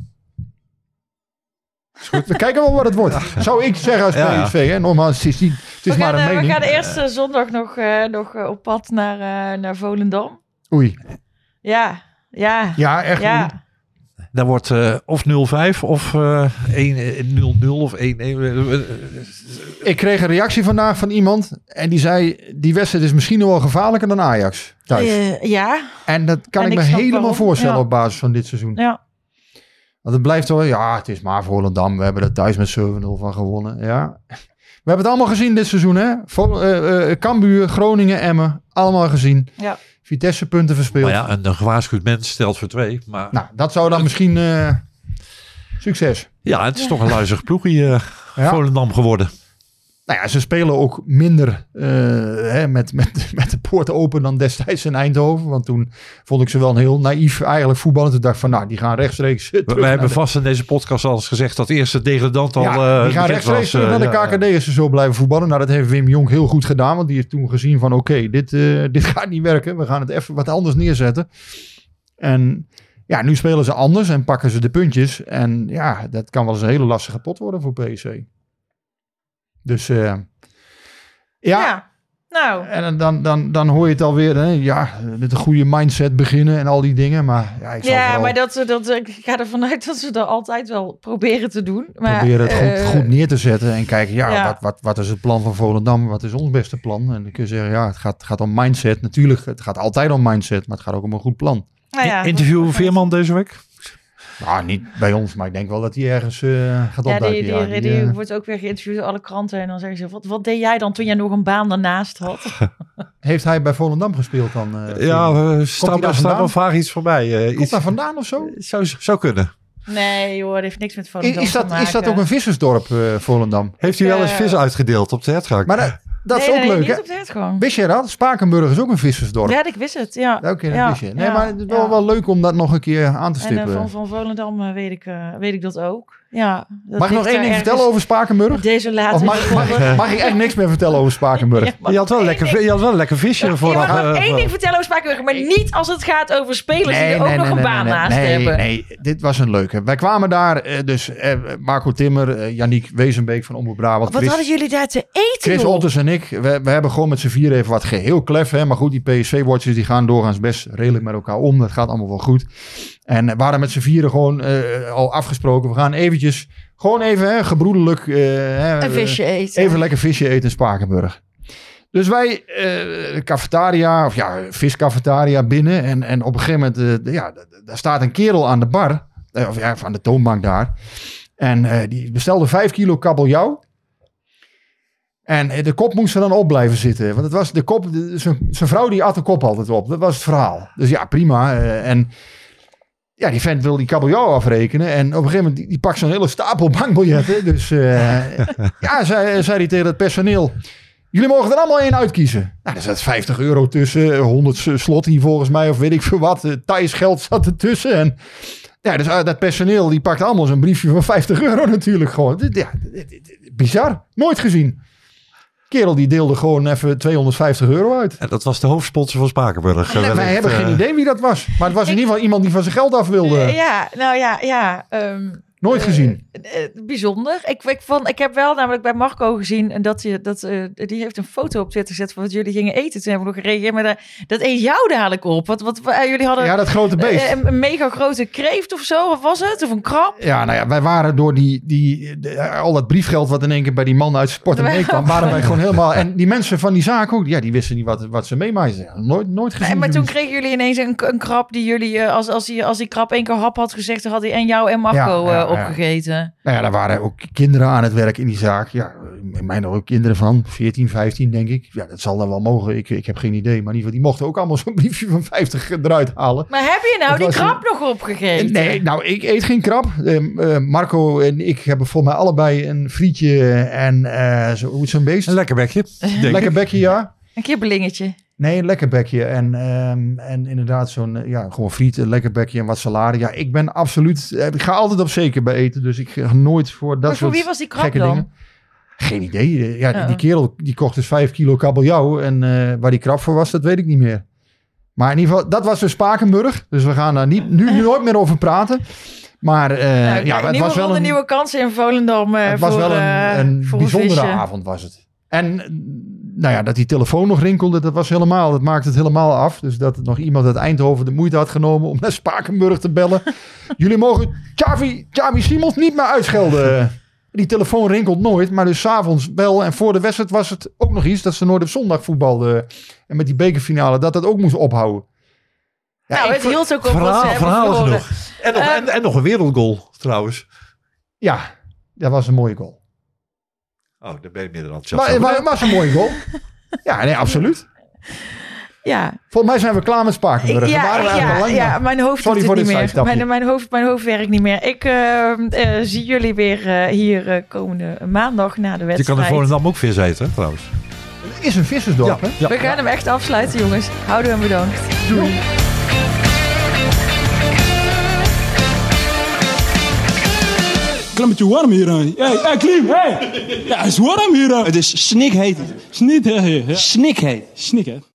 Is goed. We kijken wel wat het wordt. Zou ik zeggen als ja, P S V. Hè? Nogmaals, het is, niet, het is we maar gaan, een uh, mening. We gaan eerste zondag nog, uh, nog uh, op pad naar, uh, naar Volendam. Oei. Ja, ja. Ja, echt. Ja. Dan wordt uh, of nul vijf of uh, één nul nul of één één. Ik kreeg een reactie vandaag van iemand. En die zei, die wedstrijd is misschien nog wel gevaarlijker dan Ajax thuis. Uh, ja. En dat kan en ik ik me snap helemaal waarom. voorstellen Ja. op basis van dit seizoen. Ja. Want het blijft wel, ja, het is maar Volendam. We hebben er thuis met zeven nul van gewonnen. Ja. We hebben het allemaal gezien dit seizoen, hè? Vol, uh, uh, Cambuur, Groningen, Emmen. Allemaal gezien. Ja. Vitesse punten verspeeld. Maar ja, een, een gewaarschuwd mens stelt voor twee. Maar Nou, dat zou dan misschien uh, succes. ja, het is toch een luizig ploegje uh, Ja. Volendam geworden. Nou ja, ze spelen ook minder uh, hè, met, met, met de poort open dan destijds in Eindhoven. Want toen vond ik ze wel een heel naïef eigenlijk voetballen. Toen dacht ik van, nou, die gaan rechtstreeks terug We, we hebben de... vast in deze podcast al eens gezegd dat de eerste degradant al Ja, uh, die gaan bekend rechtstreeks was, terug uh, naar de ja, K K D als ze zo blijven voetballen. Nou, dat heeft Wim Jonk heel goed gedaan. Want die heeft toen gezien van, oké, okay, dit, uh, dit gaat niet werken. We gaan het even wat anders neerzetten. En ja, nu spelen ze anders en pakken ze de puntjes. En ja, dat kan wel eens een hele lastige pot worden voor P S V. Dus uh, ja... ja. Nou. En dan, dan, dan hoor je het alweer, hè? Ja, met een goede mindset beginnen en al die dingen. Maar ja, ik zal Ja, vooral maar dat, dat, ik ga ervan uit dat ze dat altijd wel proberen te doen. Maar, proberen het uh, goed, goed neer te zetten en kijken, ja, ja. Wat, wat, wat is het plan van Volendam? Wat is ons beste plan? En dan kun je zeggen, ja, het gaat, gaat om mindset. Natuurlijk, het gaat altijd om mindset, maar het gaat ook om een goed plan. nou ja, Interview Veerman deze week? Nou, niet bij ons, maar ik denk wel dat hij ergens uh, gaat ja, opduiken. die, die, ja, die, uh, wordt ook weer geïnterviewd door alle kranten. En dan zeggen ze, wat, wat deed jij dan toen jij nog een baan daarnaast had? heeft hij bij Volendam gespeeld dan? Uh, Ja, Veerman? uh, staat daar er vandaan? wel vaak iets voorbij. Uh, Komt iets, daar vandaan of zo? zou, zou kunnen. Nee joh, dat heeft niks met Is, Volendam is, te dat, maken. is dat ook een vissersdorp, uh, Volendam? Heeft hij wel eens Uh, vis uitgedeeld op de hertgang? Maar dat, dat nee, is ook nee, leuk, niet hè? op de hertgang. Wist je dat? Spakenburg is ook een vissersdorp. Ja, ik wist het, ja. Oké, okay, dat ja, wist je. Nee, ja, maar het is wel, ja. wel leuk om dat nog een keer aan te En stippen. uh, van, van Volendam uh, weet, ik, uh, weet ik dat ook. Ja, dat mag ik nog ligt één ding daar vertellen over Spakenburg? Desolaat. Of mag, mag, mag ik echt niks meer vertellen over Spakenburg? Ja, mag je, had wel één lekker, ding- je had wel een lekker visje Je vooraf. mag nog uh, één ding vertellen over Spakenburg, maar niet als het gaat over spelers die er ook nog een baan nee, naast nee, hebben. Nee, dit was een leuke. Wij kwamen daar, uh, dus uh, Marco Timmer, uh, Yannick Wezenbeek van Omroep Brabant. Wat Chris, hadden jullie daar te eten, Chris joh? Otters en ik, we, we hebben gewoon met z'n vier even wat geheel klef. Hè? Maar goed, die P S V-watchers die gaan doorgaans best redelijk met elkaar om. Dat gaat allemaal wel goed. En we waren met z'n vieren gewoon uh, al afgesproken. We gaan eventjes, gewoon even hè, gebroedelijk. Uh, hè, Een visje eten. Even lekker visje eten in Spakenburg. Dus wij, uh, de cafetaria, of ja, viscafetaria binnen. En, en op een gegeven moment, uh, ja, daar staat een kerel aan de bar. Uh, of ja, aan de toonbank daar. En uh, die bestelde vijf kilo kabeljauw. En de kop moest er dan op blijven zitten. Want het was de kop, de, zijn, zijn vrouw die at de kop altijd op. Dat was het verhaal. Dus ja, prima. Uh, en ja, die vent wil die kabeljauw afrekenen. En op een gegeven moment, die, die pakt zo'n hele stapel bankbiljetten. Dus uh, ja, zei, zei hij tegen het personeel... Jullie mogen er allemaal één uitkiezen. Nou, er zat vijftig euro tussen. honderd slot hier volgens mij, of weet ik veel wat. Thais geld zat ertussen. En ja, dus dat personeel, die pakt allemaal zo'n briefje van vijftig euro natuurlijk gewoon. Ja, bizar. Nooit gezien. Kerel die deelde gewoon even tweehonderdvijftig euro uit. En dat was de hoofdsponsor van Spakenburg. Nee, wij hebben uh... geen idee wie dat was. Maar het was in ieder geval iemand die van zijn geld af wilde. Ja, nou ja, ja. Um, Nooit gezien. Uh, uh, bijzonder. Ik, ik, vond, ik heb wel namelijk bij Marco gezien... en dat, je, dat uh, die heeft een foto op Twitter gezet... van wat jullie gingen eten. Toen hebben we nog gereageerd. Maar dat, dat eet jou dadelijk op. Wat, wat, uh, jullie hadden ja, dat grote beest. Uh, een, een mega grote kreeft of zo. Wat was het? Of een krab? Ja, nou ja, wij waren door die, die de, al dat briefgeld... wat in één keer bij die man uit sport en meekwam... waren wij gewoon helemaal... En die mensen van die zaak ook... ja, die wisten niet wat, wat ze meemaakten. Nooit, nooit gezien. Nee, maar toen kregen jullie ineens een, een krab... die jullie... Uh, als, als, die, als die krab één keer hap had gezegd... dan had hij en jou en Marco ja, ja, uh, opgegeten. Ja. Nou ja, daar waren ook kinderen aan het werk in die zaak. Ja, in mijn ook kinderen van veertien, vijftien denk ik. Ja, dat zal dan wel mogen. Ik, ik heb geen idee. Maar in ieder geval, die mochten ook allemaal zo'n briefje van vijftig eruit halen. Maar heb je nou het die krab een... nog opgegeten? Nee, nou, ik eet geen krab. Uh, uh, Marco en ik hebben volgens mij allebei een frietje en uh, zo, hoe is zo'n beest? Een lekker bekje. Lekker bekje, ja. Een kibbelingetje. Nee, een lekker bekje. En, um, en inderdaad zo'n, ja, gewoon friet, een lekker bekje en wat salade. Ja, ik ben absoluut, ik ga altijd op zeker bij eten. Dus ik ga nooit voor dat maar soort voor wie was die krab gekke dan? Dingen. Geen idee. Ja, oh. Die kerel, die kocht dus vijf kilo kabeljauw. En uh, waar die krab voor was, dat weet ik niet meer. Maar in ieder geval, dat was dus Spakenburg. Dus we gaan daar niet, nu, nu nooit meer over praten. Maar uh, nou, ja, het nieuwe was wel ronde, een nieuwe kansen in Volendam. Uh, het voor, was wel een, een uh, bijzondere een avond was het. En nou ja, dat die telefoon nog rinkelde, dat was helemaal, dat maakte het helemaal af. Dus dat nog iemand uit Eindhoven de moeite had genomen om naar Spakenburg te bellen. Jullie mogen Xavi, Xavi Simons niet meer uitschelden. Die telefoon rinkelt nooit, maar dus 's avonds wel. En voor de wedstrijd was het ook nog iets dat ze nooit op zondag voetbalden. En met die bekerfinale, dat dat ook moest ophouden. Ja, nou, het ver- hield ook op verhaal, wat ze verhaal hebben genoeg. En nog, uh, en, en nog een wereldgoal trouwens. Ja, dat was een mooie goal. Oh, daar ben je meer dan enthousiast. Maar, maar het was een mooie goal. Ja, nee, absoluut. Ja. Volgens mij zijn we klaar met Spakenburg. Ja, ja, ja, mijn hoofd Sorry doet voor het dit niet meer. Mijn, mijn, hoofd, mijn hoofd werkt niet meer. Ik uh, uh, zie jullie weer uh, hier uh, komende maandag na de wedstrijd. Je kan in Volendam ook vis eten, trouwens. Het is een vissersdorp, ja, hè? Ja. We gaan hem echt afsluiten, jongens. Houden en bedankt. Doei. Klimmetje warm hier aan. Hey, hey, Klim, hey! Ja, het is warm hier aan. Het is snikheet. Snikheet. Snikheet. Snikheet.